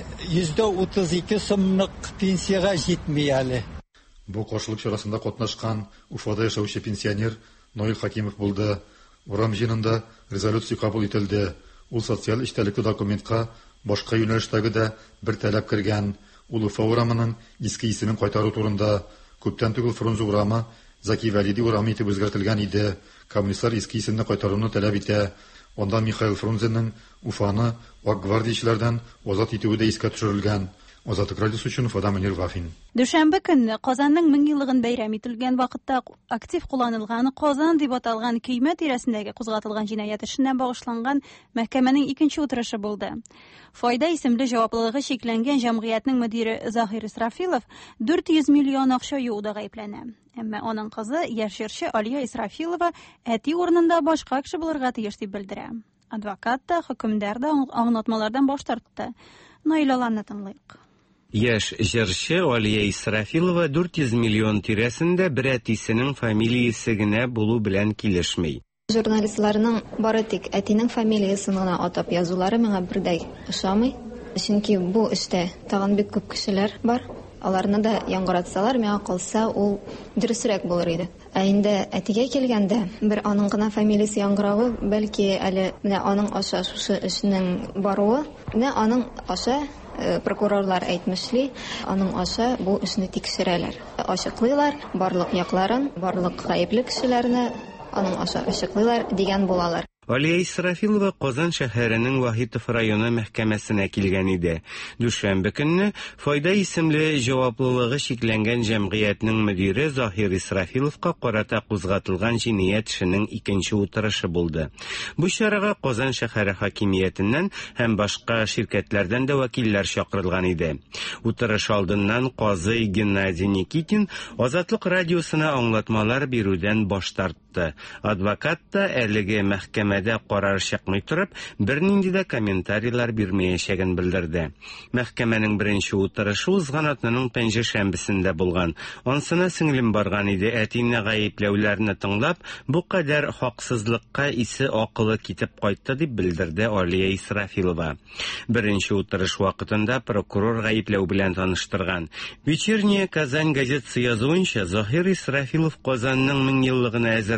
S19: 132 сумлык пенсияга җитми әле.
S17: Бу каршылык чарасында катнашкан Уфада яшәүче пенсионер Наил Хакимов булды. Урам җыенында резолюция кабул ителде. Ул социаль эчтәлекле документка башка юнәлештәге дә бер таләп кергән. Ул Уфа урамының иске исемен кайтару турында. Күптән түгел Фрунзе урамы Заки Валиди урамы итеп үзгәртелгән иде. Коммунистлар иске исемне кайтаруны таләп итә. Онда Михаил Фрунзенең Уфаны ак гвардиячеләрдән азат итүе дә искә төшерелгән. Азатлык радиосы өчен Уфадан Мөнир Гафин.
S1: Дүшәмбе көнне Казанның 1000 еллыгын бәйрәм ителгән вакытта актив кулланылган Казан дип аталган көймә тирәсендәге кузгатылган җинаять эшенә багышланган мәхкәмәнең икенче утырышы булды. Файда исемле җаваплылыгы шикләнгән җәмгыятьнең мөдире Захир Исрафилов 400 миллион акча юуда гаепләнә. Әмма аның кызы яшь җырчы Алия Исрафилова әти урынында башка кеше булырга тиеш дип белдерә. Адвокат та, хөкемдар да аңлатмалардан баш тартты. Наилаларны тыңлыйк.
S20: Яшь җырчы Алия Исрафилова 400 миллион тирәсендә бер әтисенең фамилиясе генә булу белән килешми.
S21: Журналистларның бары тик әтинең фамилиясын гына атап язулары миңа бердәй ошамый. Чөнки бу эштә тагын бик күп кешеләр бар. Аларны да яңгыратсалар, миңа калса ул дөресрәк булыр иде. Ә инде әтигә килгәндә, бер аның гына фамилиясе яңгырауы, бәлки әле менә аның аша шушы эшнең баруы, менә аның аша прокурорлар әйтмешли, аның аша бу эшне тикшерәләр. Ачыклыйлар барлык якларын, барлык гаепле кешеләрне аның аша ачыклыйлар дигән булалар.
S20: Алия Исрафилова Казан шәһәренең Вахитов районы мәхкәмәсенә килгән иде. Дүшәмбе көнне Файда исемле җаваплылыгы шикләнгән җәмгыятьнең мөдире Захир Исрафиловка карата кузгатылган җинаять эшенең икенче утырышы булды. Бу чарага Казан шәһәре хакимиятеннән һәм башка ширкәтләрдән дә вәкилләр чакырылган иде. Утырыш алдыннан казый Геннадий Никитин Азатлык радиосына аңлатмалар бирүдән баш тартты. Адвокат та әлеге мәхкәмәдә карар чыкмый торып, бернинди дә комментарийлар бирмәячәген белдерде. Мәхкәмәнең беренче утырышы узган атнаның пәнҗе шәмбесендә булган. Ансына сеңлем барган иде. Әтине гаепләүләрне тыңлап, бу кадәр хаксызлыкка исе акылы китеп кайтты дип белдерде Алия Исрафилова. Беренче утырыш вакытында прокурор гаепләү белән таныштырган. Вечерняя Казань газетасы язуынча, Захир Исрафилов Казанның 1000 еллыгына әзерләнгән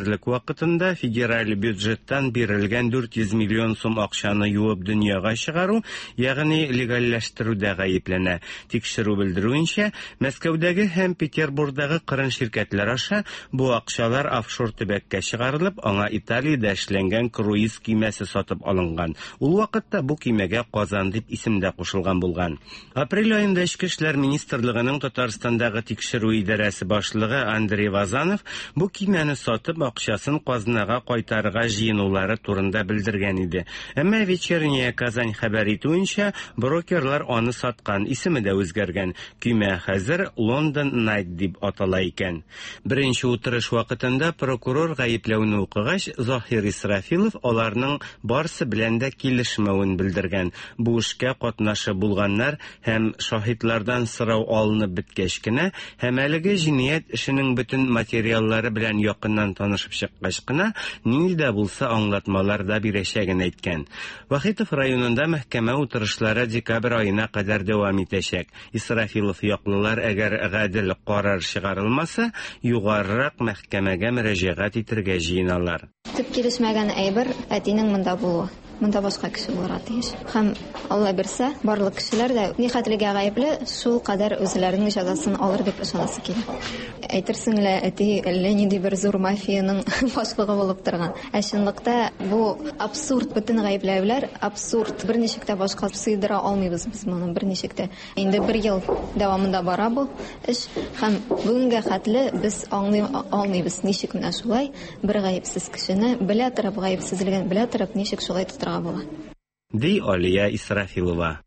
S20: әзерлек вакытында федераль бюджеттан бирелгән 400 миллион сум акчаны юып дөньяга чыгару, ягъни легалләштерүдә гаепләнә. Тикшерү белдерүенчә, Мәскәүдәге һәм Петербургдагы кырын ширкәтләр аша бу акчалар офшор төбәккә чыгарылып, аңа Италиядә эшләнгән круиз кимәсе сатып алынган. Ул вакытта бу кимәгә Казан дип исемдә кушылган булган. Апрель айында Эчке эшләр министрлыгының Татарстандагы тикшерү идарәсе башлыгы Андрей Вазанов бу кимәне сатып акчасын казнага кайтарырга җыенулары турында белдергән иде. Әмма Вечерняя Казань хәбәр итүенчә, брокерлар аны саткан, исеме дә үзгәргән. Кимә хәзер London Night дип атала икән. Беренче утырыш вакытында прокурор гаепләүне укыгач, Заһир Исрафилов аларның барсы белән дә килешмәвен белдергән. Бу эшкә катнашы булганнар һәм шаһитлардан сорау алынып беткәч кенә, һәм әлеге җинаять эшенең бөтен материаллары белән якыннан танышып чыккач кына, нинди дә булса аңлатмалар да бирәчәген әйткән. Вахитов районында мәхкәмә утырышлары декабрь айына кадәр дәвам итәчәк. Исрафилов яклылар әгәр гадел карар чыгарылмаса, югарырак мәхкәмәгә мөрәҗәгать итәргә җыеналар.
S21: Төп килешмәгән әйбер әтинең монда булуы. Монда башка кеше булырга тиеш. Һәм Алла берсә, барлык кешеләр дә нихәтлегә гаепле шул кадәр үзләренең җәзасын алыр дип ышанасы килә. Әйтерсең лә, әти әллә нинди бер зур мафияның башлыгы булып торган. Ә чынлыкта бу абсурд, бөтен гаепләүләр абсурд. Берничек тә башка сыйдыра алмыйбыз без моны, берничек тә. Инде 1 ел дәвамында бара бу эш һәм бүгенгә хәтле без алмыйбыз, ничек менә шулай бер гаепсез кешене белә торып, гаепсезлеген белә торып, ничек шулай тотырга була.
S20: Ди Алия Исрафилова.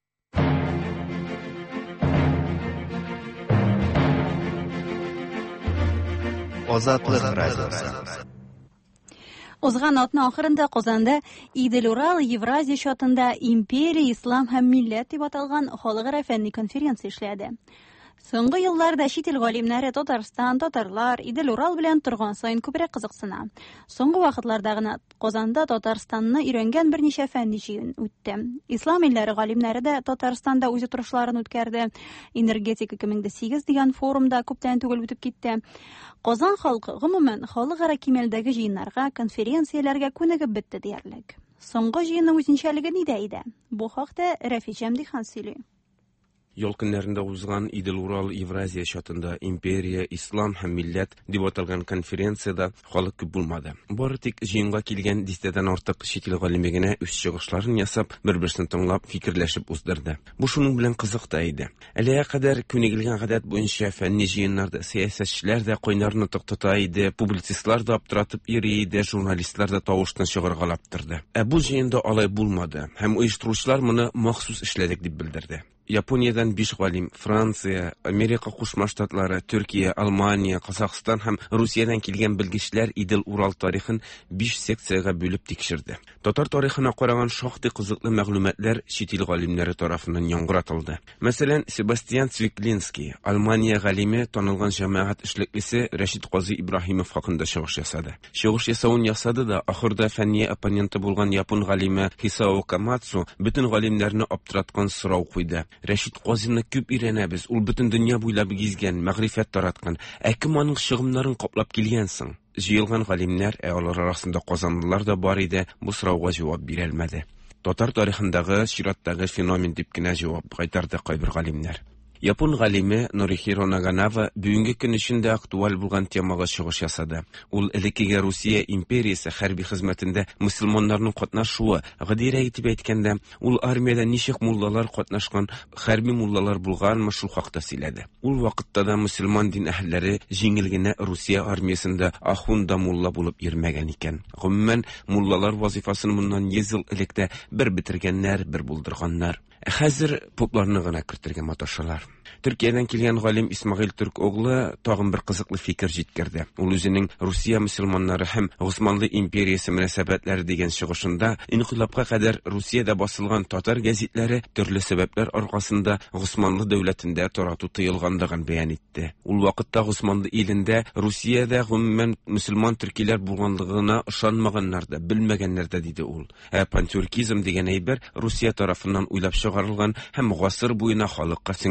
S3: Азатлык радиосы.
S1: Узган атна ахырында Казанда Идел-Урал Евразия шатында Империя, Ислам һәм милләт дип аталган халыкара фәнни конференция эшләде. Соңгы елларда чит ил галимнәре Татарстан, татарлар Идел-Урал белән торган сайын күбрәк кызыксына. Соңгы вакытларда гына Казанда Татарстанны өйрәнгән берничә фәнни җыен үтте. Ислам илләре галимнәре дә Татарстанда үз утырышларын үткәрде. Энергетика 2008 дигән форумда күптән түгел үтеп китте. Казан халкы гомумән халыкара кимәлдәге җыеннарга, конференцияләргә күнегеп бетте диярлек. Соңгы җыенның үзенчәлеге нидә иде? Бу хакта Рафи Җәмдихан сөйли.
S5: Ел көннәрендә узган Идел-Урал Евразия шатында Империя, Ислам һәм милләт дип аталган конференцияда халык күп булмады. Бары тик җыенга килгән 10-дән артык чит ил галиме үз чыгышларын ясап, бер-берсен тыңлап, фикерләшеп уздырды. Бу шуның белән кызык та иде. Әлегә кадәр күнегелгән гадәт буенча фәнни җыеннарда сәясәтчеләр дә койнарны тота иде, публицистлар да аптыратып йөри иде, журналистлар да тавыштан чыгаргалап торды. Бу җыенда алай булмады һәм оештыручылар моны махсус эшләдек дип белдерде. Япониядән 5 галим, Франция, Америка Кушма Штатлары, Төркия, Алмания, Казакстан һәм Русиядән килгән белгечләр Идел-Урал тарихын 5 секциягә бүлеп тикшерде. Татар тарихына караган шактый кызыклы мәгълүматлар чит ил галимнәре тарафыннан яңгыратылды. Мәсәлән, Себастьян Цвиклинский, Алмания галиме, танылган җәмәгать эшлеклесе Рәшит Казый Ибраһимов хакында чыгыш ясады. Чыгыш ясавын ясады да, ахырда фәнни оппоненты булган япон галиме Хисао Камацу бөтен галимнәрне аптыраткан сорау куйды. Рәшит Казыйны күп өйрәнәбез, ул бөтен дөнья буйлап гизгән, мәгърифәт тараткан. Кем аның чыгымнарын каплап килгән соң? Җыелган галимнәр, алар арасында казанлылар да бар иде, бу сорауга җавап бирә алмады. Татар тарихындагы чираттагы феномен дип кенә җавап кайтарды кайбер галимнәр. Япон галиме Норихиро Наганава бүгенге көн өчен актуаль булган темага чыгыш ясады. Ул элеккеге Русия империясе хәрби хезмәтендә мөселманнарның катнашуы, гадирә итеп әйткәндә, ул армиядә ничек муллалар катнашкан, хәрби муллалар булганмы шул хакта сөйләде. Ул вакытта да мөселман дин әһелләре җиңел генә Русия армиясендә ахунда мулла булып йөрмәгән икән. Гомумән, муллалар вазифасын моннан 100 ел электә бер бетергәннәр, бер булдырганнар. Хәзер попларны гына кертергә маташалар. Төркиядән килгән галим Исмаил Түрк оглы тагын бер кызыклы фикер җиткерде. Ул үзенең Русия мөселманнары һәм Госманлы империясе мөнәсәбәтләре дигән чыгышында инкыйлабка кадәр Русиядә басылган татар гәзитләре төрле сәбәпләр аркасында Госманлы дәүләтендә тарату тыелганлыгын бәян итте. Ул вакытта Госманлы илендә Русиядә гомумән мөселман төркиләр булганлыгына ышанмаганнар да, белмәгәннәр да диде ул. Пантюркизм дигән әйбер Русия тарафыннан уйлап чыгарылган һәм гасыр буена халыкка сеңдерелгән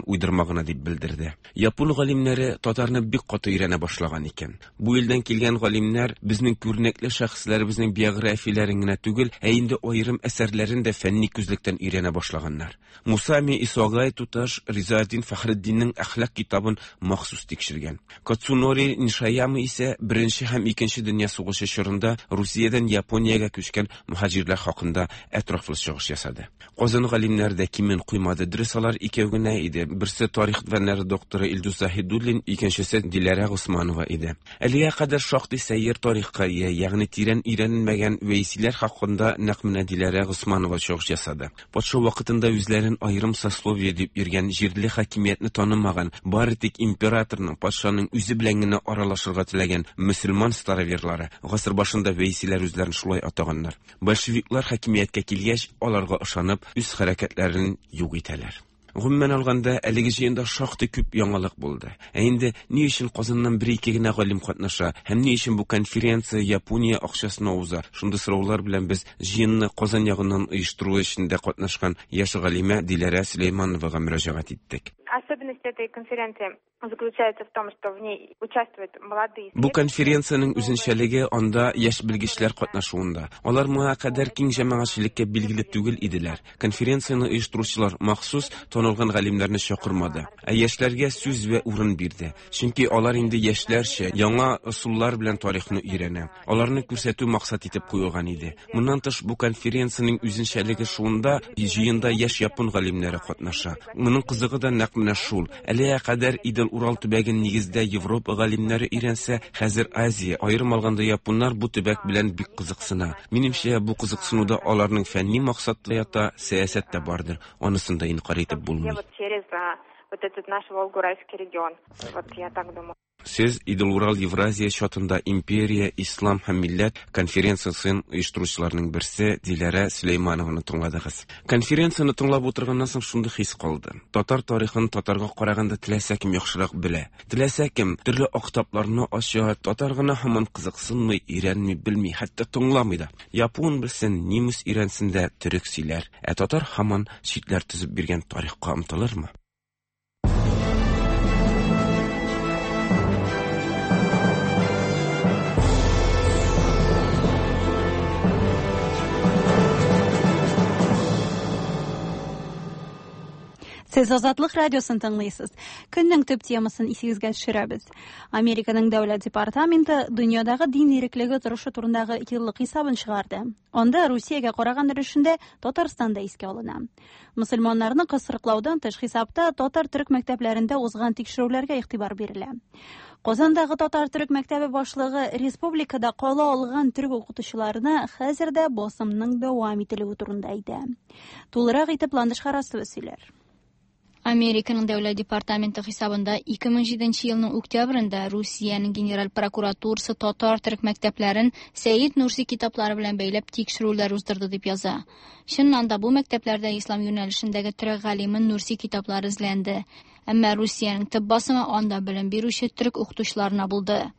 S5: уйдырма гына дип белдерде. Япон галимнәре татарны бик каты өйрәнә башлаган икән. Бу елдан килгән галимнәр безнең күренекле шәхесләребезнең биографияләрен генә түгел, ә инде аерым әсәрләрен дә фәнни күзлектән өйрәнә башлаганнар. Мусами Исогай туташ Ризаэддин Фәхретдиннең әхлак китабын махсус тикшергән. Кацунори Нишаяма исә Беренче һәм Икенче дөнья сугышы чорында Русиядән Япониягә күчкән мухаҗирлар хакында әтрафлы чыгыш ясады. Казан галимнәре дә кимен куймады. Дөресалар икәү генә иде. Берсе тарих фәннәре докторы Илдус Захидуллин, икенчесе Диләрә Госманова иде. Әлегә кадәр шактый сәйер тарихка, ягъни тирән өйрәнелмәгән вәйсиләр хакында нәкъ менә Диләрә Госманова чыгыш ясады. Патша вакытында үзләрен аерым сословие дип йөргән, җирле хакимиятне танымаган, бары тик императорның, патшаның үзе белән генә аралашырга теләгән мөселман староверлары гасыр башында вәйсиләр үзләрен шулай атаганнар. Большевиклар хакимияткә килгәч, аларга ышанып, үз хәрәкәтләрен юк итәләр. Гомумән алганда, әлеге җыенда шактый күп яңалык булды. Ә инде ни өчен Казаннан 1-2 генә галим катнаша, һәм ни өчен бу конференция Япония акчасына уза? Шундый сораулар белән без җыенны Казан ягыннан оештыру эшендә катнашкан яшь галимә Диләрә Сөләймановага мөрәҗәгать иттек.
S4: Особенность этой конференции заключается в том, что в ней участвуют молодые.
S5: Бу конференциянең үзенчәлеге анда яшь белгечләр катнашуында. Алар моңа кадәр киң җәмәгатьчелеккә билгеле түгел иделәр. Конференцияны оештыручылар махсус танылган галимнәрне чакырмады, ә яшьләргә сүз вә урын бирде. Чөнки алар инде яшьләрчә яңа ысуллар белән тарихны өйрәнә. Аларны күрсәтү максат итеп куелган иде. Моннан тыш бу конференциянең үзенчәлеге шунда, җыенда яшь япон галимнәре катнаша. Моның кызыгы да нәкъ менә шул. Әлегә кадәр Урал төбәген нигездә Европа галимнәре өйрәнсә, хәзер Азия, аерым алганда японнар бу төбәк белән бик кызыксына. Минемчә, бу кызыксынуда аларның фәнни максатлы ята, сәясәт тә бардыр. Анысын да инкар итеп булмый.
S4: Вот этот наш Волгоградский регион. Вот я так думаю.
S5: Сез Идел Урал Евразия чатында империя, ислам һәм милләт конференциясын оештыручыларның берсе Диләрә Сөләйманованы тыңладыгыз. Конференцияны тыңлап утырганнан соң шундый хис калды. Татар тарихын татарга караганда теләсә кем яхшырак белә. Теләсә кем төрле актапларны ача, татар гына һаман кызыксынмый, өйрәнми, белми, хәтта тыңламый да. Япон белсен, немец өйрәнсен дә төрек сөйләр. Ә татар һаман читләр төзеп биргән тарихка омтылырмы?
S1: Сез Азатлык радиосын тыңлыйсыз. Көннең төп темасын исегезгә төшерәбез. Американың дәүләт департаменты дөньядагы дин иреклеге торышы турындагы еллык хисабын чыгарды. Анда Русиягә караган өлешендә Татарстан да искә алына. Мөселманнарны кысрыклаудан тыш хисапта татар-төрек мәктәпләрендә узган тикшерүләргә игътибар бирелә. Казандагы татар-төрек мәктәбе башлыгы республикада кала алган төрек укытучыларына хәзердә басымның дәвам ителүе турында әйтә. Тулырак итеп Ландыш Харасова сөйләр.
S6: Американың дәүләт департаменты хисабында 2007 елның октябрында Русиянең генераль прокуратурасы татар-төрек мәктәпләрен Сәйид Нурси китаплары белән бәйләп тикшерүләр уздырды дип яза. Чыннан да бу мәктәпләрдә ислам юнәлешендәге төрек галиме Нурси китаплары эзләнде. Әмма Русиянең төп басымы анда белем бирүче төрек укытучыларына булды.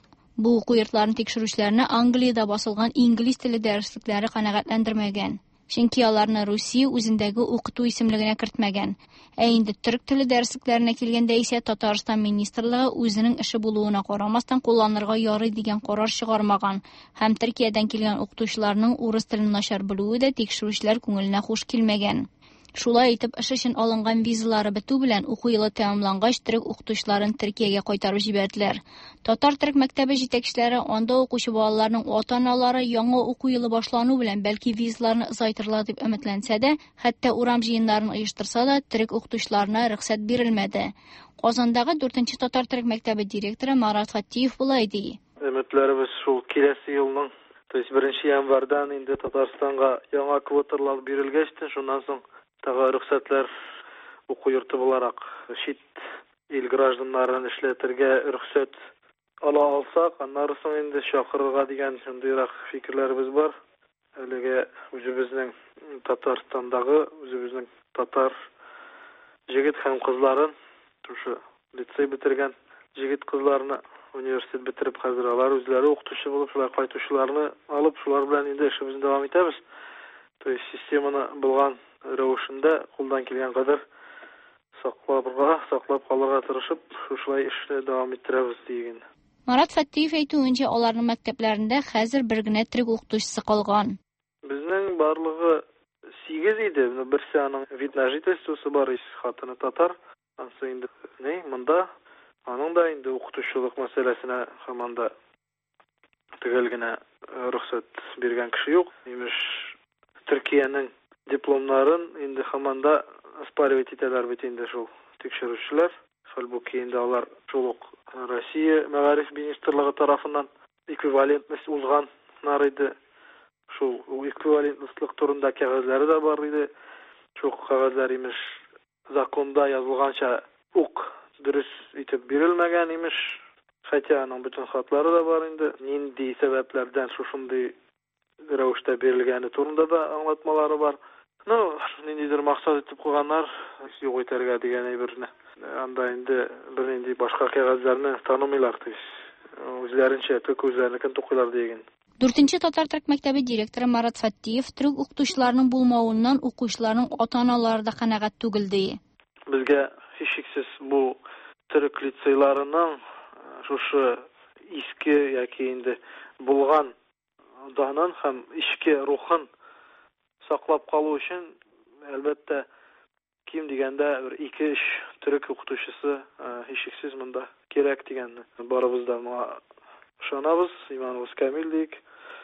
S6: Бу уку йортларын тикшерүчеләрне Англиядә басылган инглиз теле дәреслекләре канәгатьләндермәгән. Чөнки аларны Русия үзендәге укыту исемлегенә кертмәгән. Ә инде төрек теле дәреслекләренә килгәндә исә Татарстан министрлыгы үзенең эше булуына карамастан кулланырга ярый дигән карар чыгармаган һәм Төркиядән килгән укытучыларның урыс телен начар белүе дә тикшерүчеләр күңеленә хуш килмәгән. Шулай итеп, эш өчен алынган визалары бетү белән уку елы тәмамлангач, төрек укытучыларын Төркиягә кайтарып җибәрделәр. Татар-төрек мәктәбе җитәкчеләре анда укучы балаларның ата-аналары яңа уку елы башлану белән бәлки визаларны озайтырлар дип өметләнсә дә, хәтта урам җыеннарын оештырса да, төрек укытучыларына рөхсәт бирелмәде. Казандагы 4-нче татар-төрек мәктәбе директоры Марат Фатиев булай ди.
S7: Өметләребез шул киләсе елның, то есть 1 январьдан инде Татарстанга яңа квоталар бирелгәчтен, шуннан соң тагы рөхсәтләр уку йорты буларак чит ил гражданнарын эшләтергә рөхсәт ала алсак, аннары соң инде чакырырга дигән шундыйрак фикерләребез бар. Әлегә үзебезнең Татарстандагы, үзебезнең татар җегет һәм кызларын, тушы лицей бетергән җегет кызларны университет бетереп хәзер алар үзләре укытучы булып, шулар кайтучыларны алып, шулар белән инде эшебезне дәвам итәбез. То есть системаны булган рәвешендә кулдан килгән кадәр саклап калырга тырышып, шулай эшне дәвам иттерәбез диген.
S6: Марат Фәттиев әйтүенчә, аларның мәктәпләрендә хәзер бер генә төрек укытучысы калган.
S7: Безнең барлыгы 8 иде. Берсе аның вид на жительствосы бар, хатыны татар. Ансы инде монда аның да инде укытучылык мәсьәләсенә һаманда төгәл генә рөхсәт биргән кеше юк. Имеш Төркиянең дипломнарын инде һаманда оспаривать итәләр бит инде шул тикшерүчеләр. Хәлбуки инде алар шул ук Россия мәгариф министрлыгы тарафыннан эквивалентность узган иде. Шул эквивалентность турында кәгазьләре дә бар иде. Шул кәгазьләр имеш законда язылганча ук дөрес итеп бирелмәгән имеш. Хотя аның бүтән хатлары да бар инде. Нинди сәбәпләрдән шушындый рәвештә бирелгәне турында да аңлатмалары бар. Ниндидер максат итеп куйганнар, юк итәргә дигән әйберне. Анда инде бернинди башка кәгазьләрне танымыйлар, үзләренчә тик үзләренекен тукыйлар дигән.
S6: 4-нче татар төрек мәктәбе директоры Марат Фәттиев төрек укытучыларның булмавыннан укучыларның ата-аналары да канәгать түгел ди.
S7: Безгә һичшиксез бу төрек лицейларының шушы иске яки инде булган данын һәм ичке рухын саклап калу өчен әлбәттә ким дигәндә 2-3 төрек укытучысы һичшиксез монда кирәк дигәнне барыбыз да моңа ышанабыз, иманыбыз камил дик.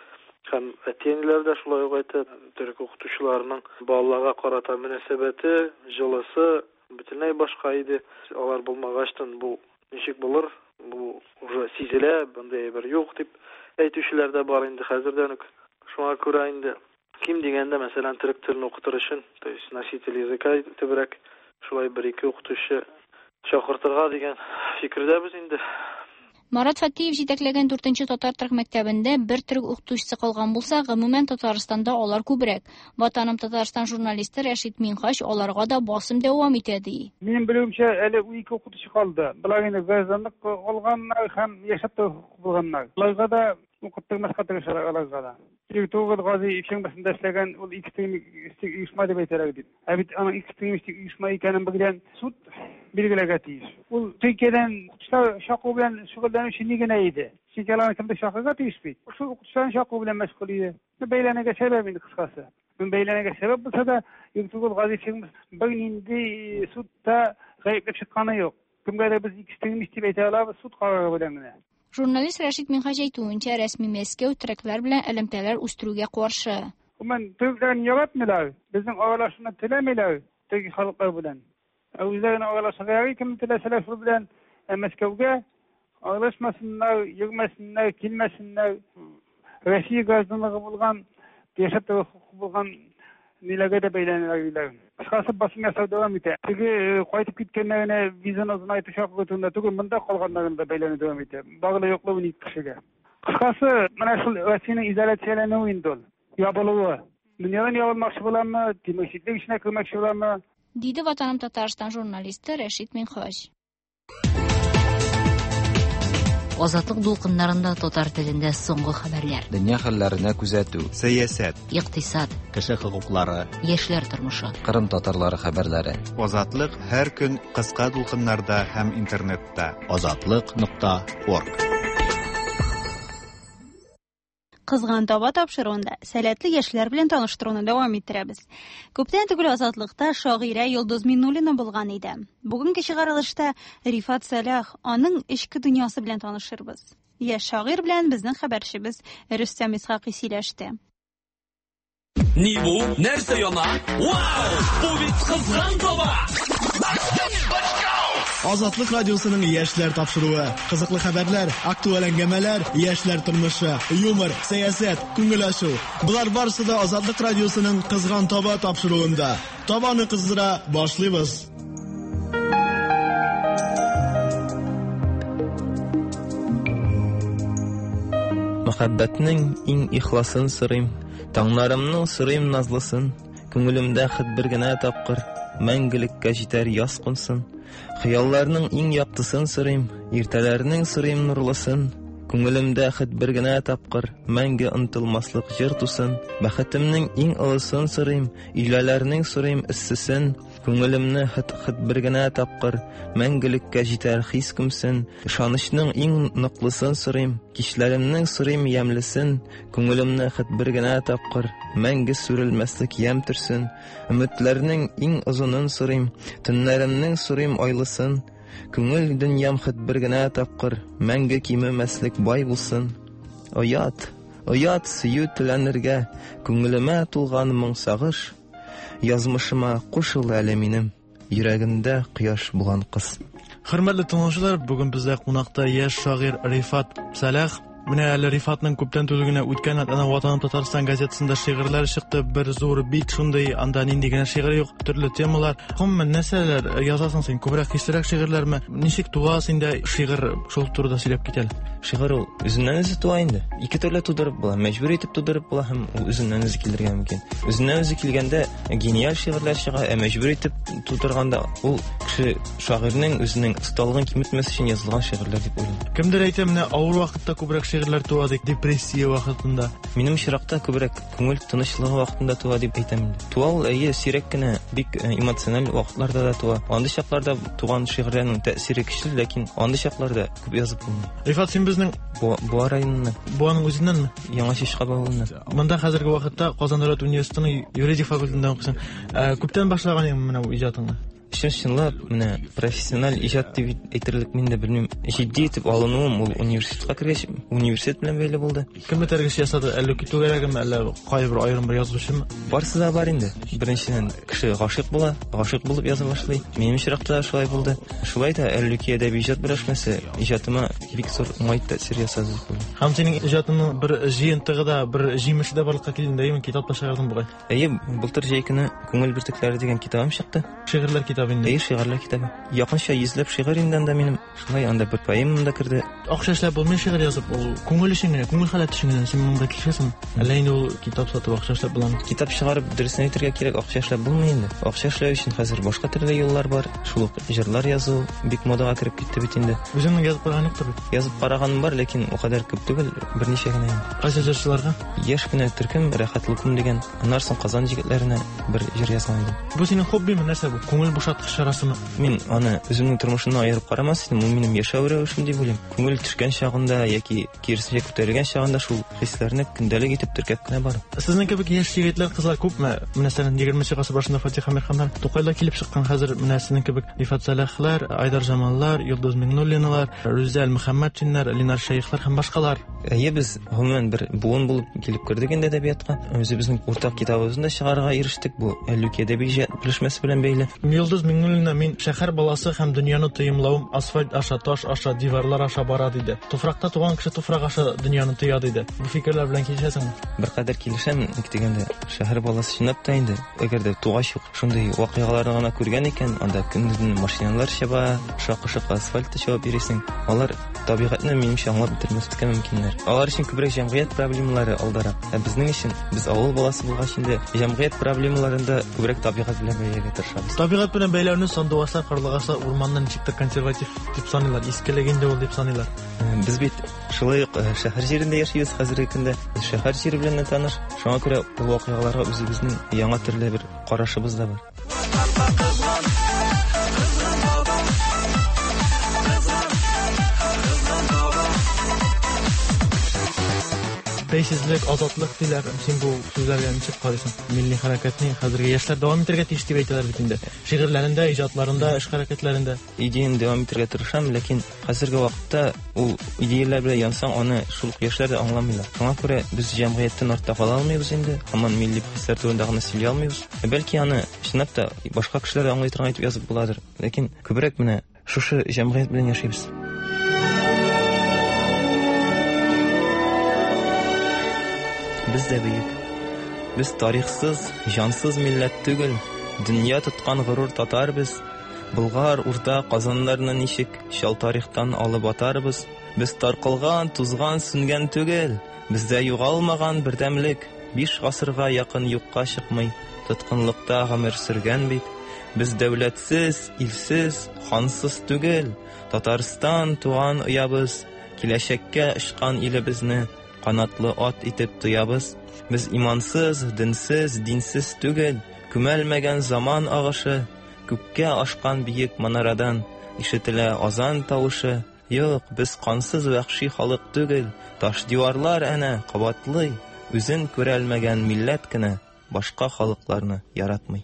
S7: Һәм әтиәниләр дә шулай ук әйтә, төрек укытучыларның балаларга карата мөнәсәбәте, җылысы бөтенләй башка иде. Алар булмагачтан бу ничек булыр? Бу уже сизелә, бундай бер юк дип әйтүчеләр дә бар инде хәзердән үк. Шуңа күрә инде ким дигәндә, мәсәлән, төрек телен укытыр өчен, то есть носитель языка итебрәк, шулай 1-2 укытучы чакыртырга дигән фикердәбез инде.
S6: Марат Фәттиев җитәкләгән 4-нче татар төрек мәктәбендә бер төрек укытучысы калган булса, гомумән Татарстанда алар күбрәк. Ватаным Татарстан журналисты Рәшит Минхаҗ аларга да басым дәвам итә ди.
S8: Минем белүемчә, әле 2 укытучы калды. Булар инде гражданлык алганнар һәм яшәп булганнар. Аларга да укыттырмас катырышалар аларга да. Тиртугы гази ишеңбәсендә эшләгән ул экстремистик оешма дип әйтәләр дип. Бит аның экстремистик оешма икәнен белгән суд билгеләргә тиеш. Ул Төркиядән укытучылар шакы белән шөгыльләнүче ни генә иде. Шикәләрне кемдә шакыга тиеш бит. Шул укытучылар шакы белән мәшгуль иде. Бәйләнергә сәбәп инде кыскасы. Бәйләнергә сәбәп булса да, Тиртугы гази ишеңбәс бернинди судта гаепләп чыкканы юк. Кемгә дә без экстремист дип әйтә алабыз суд карары белән генә.
S6: Журналист Рәшит Минхаҗ әйтүенчә, рәсми Мәскәү төрекләр белән элемтәләр үстерүгә каршы.
S8: Мен төрекләрне яратмыйлар. Безнең аралашуны теләмиләр төрек халыклар белән. Үзләренә аралашырга кем теләсәләр шул белән Мәскәүгә аралашмасыннар, йөрмәсеннәр, килмәсеннәр. Россия гражданлыгы булган, яшәп булган ниләргә дә бәйләнәләр. Кыскасы басым ясау дәвам итә. Теге кайтып киткәннәренә визаны озынайту шартлы турында түгел, монда калганнарын да бәйләнү дәвам итә. Баглы юклыгы ник кешегә. Кыскасы, менә шул Россиянең изоляцияләнүе инде ул. Ябылуы. Дөньядан ябылмакчы буламы, тимерчеклек эшенә кермәкче буламы?
S6: Диде Ватаным Татарстан журналисты Рәшит Минхаҗ.
S9: Азатлык дулкыннарында татар телендә соңгы хәбәрләр.
S10: Дөнья хәлләренә күзәтү,
S2: сәясәт,
S9: икътисад,
S2: кеше хокуклары,
S9: яшьләр тормышы,
S10: Кырым татарлары хәбәрләре.
S2: Азатлык һәр көн кыска дулкыннарда һәм интернетта. Азатлык.org.
S1: Кызган таба тапшыруында сәләтле яшьләр белән таныштыруны дәвам иттерәбез. Күптән түгел Азатлыкта шагыйрә Йолдыз Миннуллина булган иде. Бүгенге чыгарылышта Рифат Салах аның эчке дөньясы белән танышырбыз. Яшь шагыйрь белән безнең хәбәрчебез Рөстәм Исхакый сөйләште.
S22: Ни бу? Нәрсә яна? Вау! Бу бит кызган таба!
S23: Азатлык радиосының яшьләр тапшыруы, кызыклы хәбәрләр, актуаль әңгәмәләр, яшьләр тормышы, юмор, сәясәт, күңел ачу. Булар барысы да Азатлык радиосының кызган таба тапшыруында. Табаны кыздыра башлыйбыз.
S13: Мәхәббәтнең иң ихласын сырыйм, таңнарымның сырыйм назлысын, күңелемдә хит бер генә тапкыр, мәңгелеккә җитәр яз кунсын. Хыялларның иң яктысын сырыйм, иртәләрнең сырыйм нурлысын, күңелемдә хит бер генә тапкыр, мәңге онытылмаслык җыр тусын. Бәхетемнең иң олысын сырыйм, иләләрнең сырыйм эссесен,
S11: Күңелемне хыт-хыт бер генә тапкыр, мәңгелеккә җитәр хис көмсен, ышанычның иң ныклысын сорыйм, кичләремнең сорыйм ямлысын, күңелемне хыт бер генә тапкыр, мәңге сүрелмәслек ям төрсен, өметләрнең иң озынын сорыйм, төннәремнең сорыйм айлысын, күңел дөньям хыт бер генә тапкыр, мәңге кимемәслек бай булсын. Оят сөю теләнергә, күңелемә тулган моң сагыш, язмышыма кушыл әле минем, йөрәгемдә кояш булган кыз.
S23: Хөрмәтле тыңлаучылар, бүгін бездә кунакта яшь шагыйрь Рифат Салах. Менә әле Рифатның күптән түгел үткән ана Ватаным Татарстан газетасында шигырьләр чыкты, бер зур бит шундый, анда нинди генә шигырь юк, төрле темалар. Гомумән нәрсәләр язасың син? Күбрәк хислерәк шигырьләрме? Ничек туа синдә шигырь шул турыда сөйләп китәле?
S11: Шигырь ул үзеннән үзе туа инде. Ике төрле тудырып була, мәҗбүр итеп тудырып була һәм үзеннән үзе килергә мөмкин. Үзеннән үзе килгәндә гениаль шигырьләр чыга, мәҗбүр итеп тудырганда ул кеше шагыйрьнең үзенең тоталыгын киметмәс өчен язылган шигырьләр дип уйлыйм.
S23: Кемдер әйтә, менә авыр вакытта күбрәк шигырьләр туа дип, депрессия вакытында.
S11: Минем чиракта күбрәк күңел тынычлыгы вакытында туа дип әйтәм. Туа ул сирәк кенә бик эмоциональ вакытларда да туа. Андый чакларда туган шигырьләрнең тәэсире көчле, ләкин андый чакларда күп язып булмый.
S23: Рифат, син безнең Буа районыннан. Буаның үзеннәнме?
S11: Яңа Чишкаба авылыннан.
S23: Монда хәзерге вакытта Казан дәүләт университетының юридик факультетында укыйсың. Күптән башлаган менә бу иҗатыңны?
S11: Чынлап, менә профессиональ иҗат дип әйтерлек мин дә белмим. Җитди итеп алынуым ул университетка кергәч, университет белән бәйле булды.
S23: Кем тәргеш ясады? Әллә китүгәрәгеме, әллә кайбер аерым бер язучымы?
S11: Барысы да бар инде. Беренчедән кеше гашык була, гашык булып яза башлый. Минем чиракта шулай булды. Шулай да әллүки әдәби иҗат берләшмәсе иҗатыма бик зур уңай тәэсир ясады.
S23: Һәм синең иҗатыңның бер җыентыгыда, бер җимеше дә барлыкка килгәндәйме, китапта чыгардың бугай?
S11: Былтыр җәй көне Күңел бөртекләре дигән китабым чыкты.
S23: Шигырьләр китабы инде.
S11: Шигырьләр китабы. Якынча 100ләп шигырь инде анда минем. Шулай анда бер поэмам да керде.
S23: Акча эшләп булмый шигырь язып, ул күңел өчен генә, күңел халәте өчен генә син монда киләсең. Әллә инде ул китап сатып акча эшләп буламы?
S11: Китап чыгарып дөресен әйтергә кирәк, акча эшләп булмый инде. Акча эшләү өчен хәзер башка төрле юллар бар. Шул ук җырлар язу бик модага кирип китте бит инде.
S23: Үзеңнең язып караган юктыр.
S11: Язып караганым бар, ләкин о кадәр күп түгел, берничә генә инде.
S23: Кайсы җырчыларга?
S11: Яшь кенә төркем Рәхәтлукум дигән, аннан соң Казан җегетләренә бер җыр язган идем.
S23: Бу синең хоббиме, нәрсә бу? Күңел бушаткыч чарасымы?
S11: Мин аны үземнең тормышымны аерып карамас идем, ул минем яшәү рәвешем дип уйлыйм. Күңел төшкән чагында яки киресенчә күтәрелгән чагында шул хисләрне көндәлек итеп теркәп кенә бар.
S23: Сезнең кебек яшь егетләр, кызлар күпме? Мәсәлән, 20нче гасыр башында Фатиха Мирханнар, Тукайлар килеп чыккан, хәзер менә сезнең кебек Рифат Салахлар, Айдар Жамаллар, Йолдыз Миңнуллиналар, Рүзәл Мөхәммәтшиннар, Линар Шәйхлар һәм башкалар.
S11: Без гомумән бер буын булып килеп кердек инде әдәбиятка. Үзебезнең уртак китабыбызны да чыгарга ирештек, бу әллүки әдәби иҗат белешмәсе белән бәйле.
S23: Йолдыз Миңнуллина, мин шәһәр баласы һәм дөньяны тыйымлавым асфальт аша, таш аша, диварлар аша бара диде. Туфракта туган кеше туфрак аша дөньяны тыя диде. Бу фикерләр белән килешәсеңме?
S11: Беркадәр килешәм, ник дигәндә, шәһәр баласы чынлап та инде, әгәр дә тугач юк, шундый вакыйгаларны гына күргән икән, анда көндезен машиналар чаба, шакышып асфальтта чабып йөрисең. Алар табигатьне минемчә аңлап бетермәскә мөмкиннәр. Алар өчен күбрәк җәмгыять проблемалары алдарак. Безнең өчен, без авыл баласы булгач инде, җәмгыять проблемаларында күбрәк табигать белән бәйләргә тырышабыз.
S23: Табигать белән бәйләүне сандугачлар, карлыгачлар урманнан ничектер консерватив дип саныйлар, искелегендә ул дип саныйлар.
S11: Без бит шулай ук шәһәр җирендә яшибез хәзерге көндә. Шәһәр җире белән таныш. Шуңа күрә бу вакыйгаларга үзебезнең яңа төрле бер карашыбыз да бар.
S23: Бәйсезлек, азатлык диләр. Син бу сүзләргә ничек карыйсың? Милли хәрәкәтне хәзерге яшьләр дәвам итәргә тиеш дип әйтәләр бит инде. Шигырьләрендә, иҗатларында, эш хәрәкәтләрендә.
S11: Идеяны дәвам итәргә тырышам, ләкин хәзерге вакытта ул идеялар белән янсаң, аны шул яшьләр дә аңламыйлар. Шуңа күрә без җәмгыятьтән артта кала алмыйбыз инде. Һаман милли хисләр турында гына сөйли алмыйбыз. Бәлки аны чынлап та башка кешеләр аңлый торган итеп язып буладыр. Ләкин күбрәк менә шушы җәмгыять белән яшибез. Без дә бөек. Без тарихсыз, җансыз милләт түгел. Дөнья тоткан горур татар без. Болгар, Урта, Казаннарны ничек чал тарихтан алып атарбыз. Без таркылган, тузган, сүнгән түгел. Бездә югалмаган бердәмлек. 5 гасырга якын юкка чыкмый. Тоткынлыкта гомер сөргән бит. Без дәүләтсез, илсез, хансыз түгел. Татарстан туган уябыз. Киләчәккә очкан илебезне канатлы ат итеп тоябыз. Без имансыз, динсез түгел, күмәлмәгән заман агышы. Күккә ашкан биек манарадан ишетелә азан тавышы. Юк, без кансыз вәхши халык түгел. Таш диварлар әнә кабатлый. Үзен күрәлмәгән милләт кенә башка халыкларны яратмый.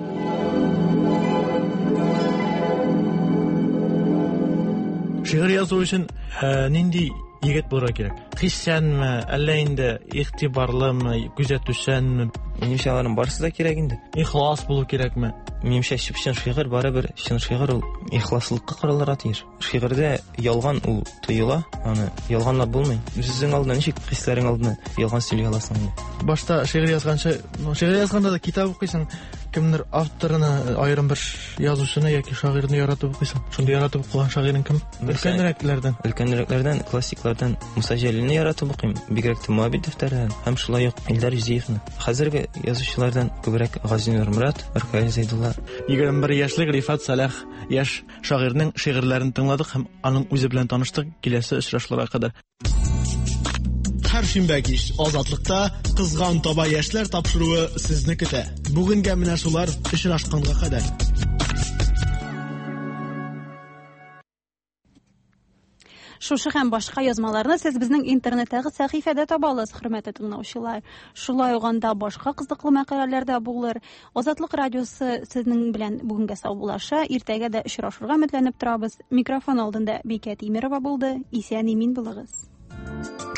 S23: Шигырь язу өчен нинди егет булырга кирәк? Хисәнме, әллә инде игътибарлымы, күзәтүчәнме?
S11: Минемчә, аларның барысы да кирәк инде.
S23: Ихлас булу кирәкме?
S11: Минемчә, чын шигырь барыбер, чын шигырь ул ихласлыкка корылырга тиеш. Шигырьдә ялган ул тоела, аны ялганлап булмый. Үзең алдына ничек хисләрең алдына ялган сөйли аласың инде?
S23: Башта шигырь язганда да китап укыйсың, кемнер авторыны, аерым бер язучыны яки шагыйрьне яратып укыйсың. Шундый яратып укыган шагыйрең кем? Өлкәнрәкләрдән, классиклардан Муса Җәлилне яратып укыйм. Бигрәк тә Муабит дәфтәрен һәм шулай ук Илдар Юзеевны. Хәзерге язучылардан күбрәк Газинур Мурат, Аркадий Зәйдулла. 21 яшьлек Рифат Салах яшь шагыйрьнең шигырьләрен тыңладык һәм аның үзе белән таныштык. Киләсе очрашларга кадәр. Һәр шимбә кич Азатлыкта кызган таба яшьләр тапшыруы сезне көтә. Бүгенгә менә шулар очрашканга кадәр.
S1: Шушы һәм башка язмаларны сез безнең интернеттагы сәхифәдә таба аласыз, хөрмәтле тыңлаучылар. Шулай уганда башка кызыклы мәкаләләр дә булыр. Азатлык радиосы сезнең белән бүгенгә саубулаша, иртәгә дә очрашырга өметләнеп торабыз. Микрофон алдында Бикә Тимерова булды. Исән-имин булыгыз.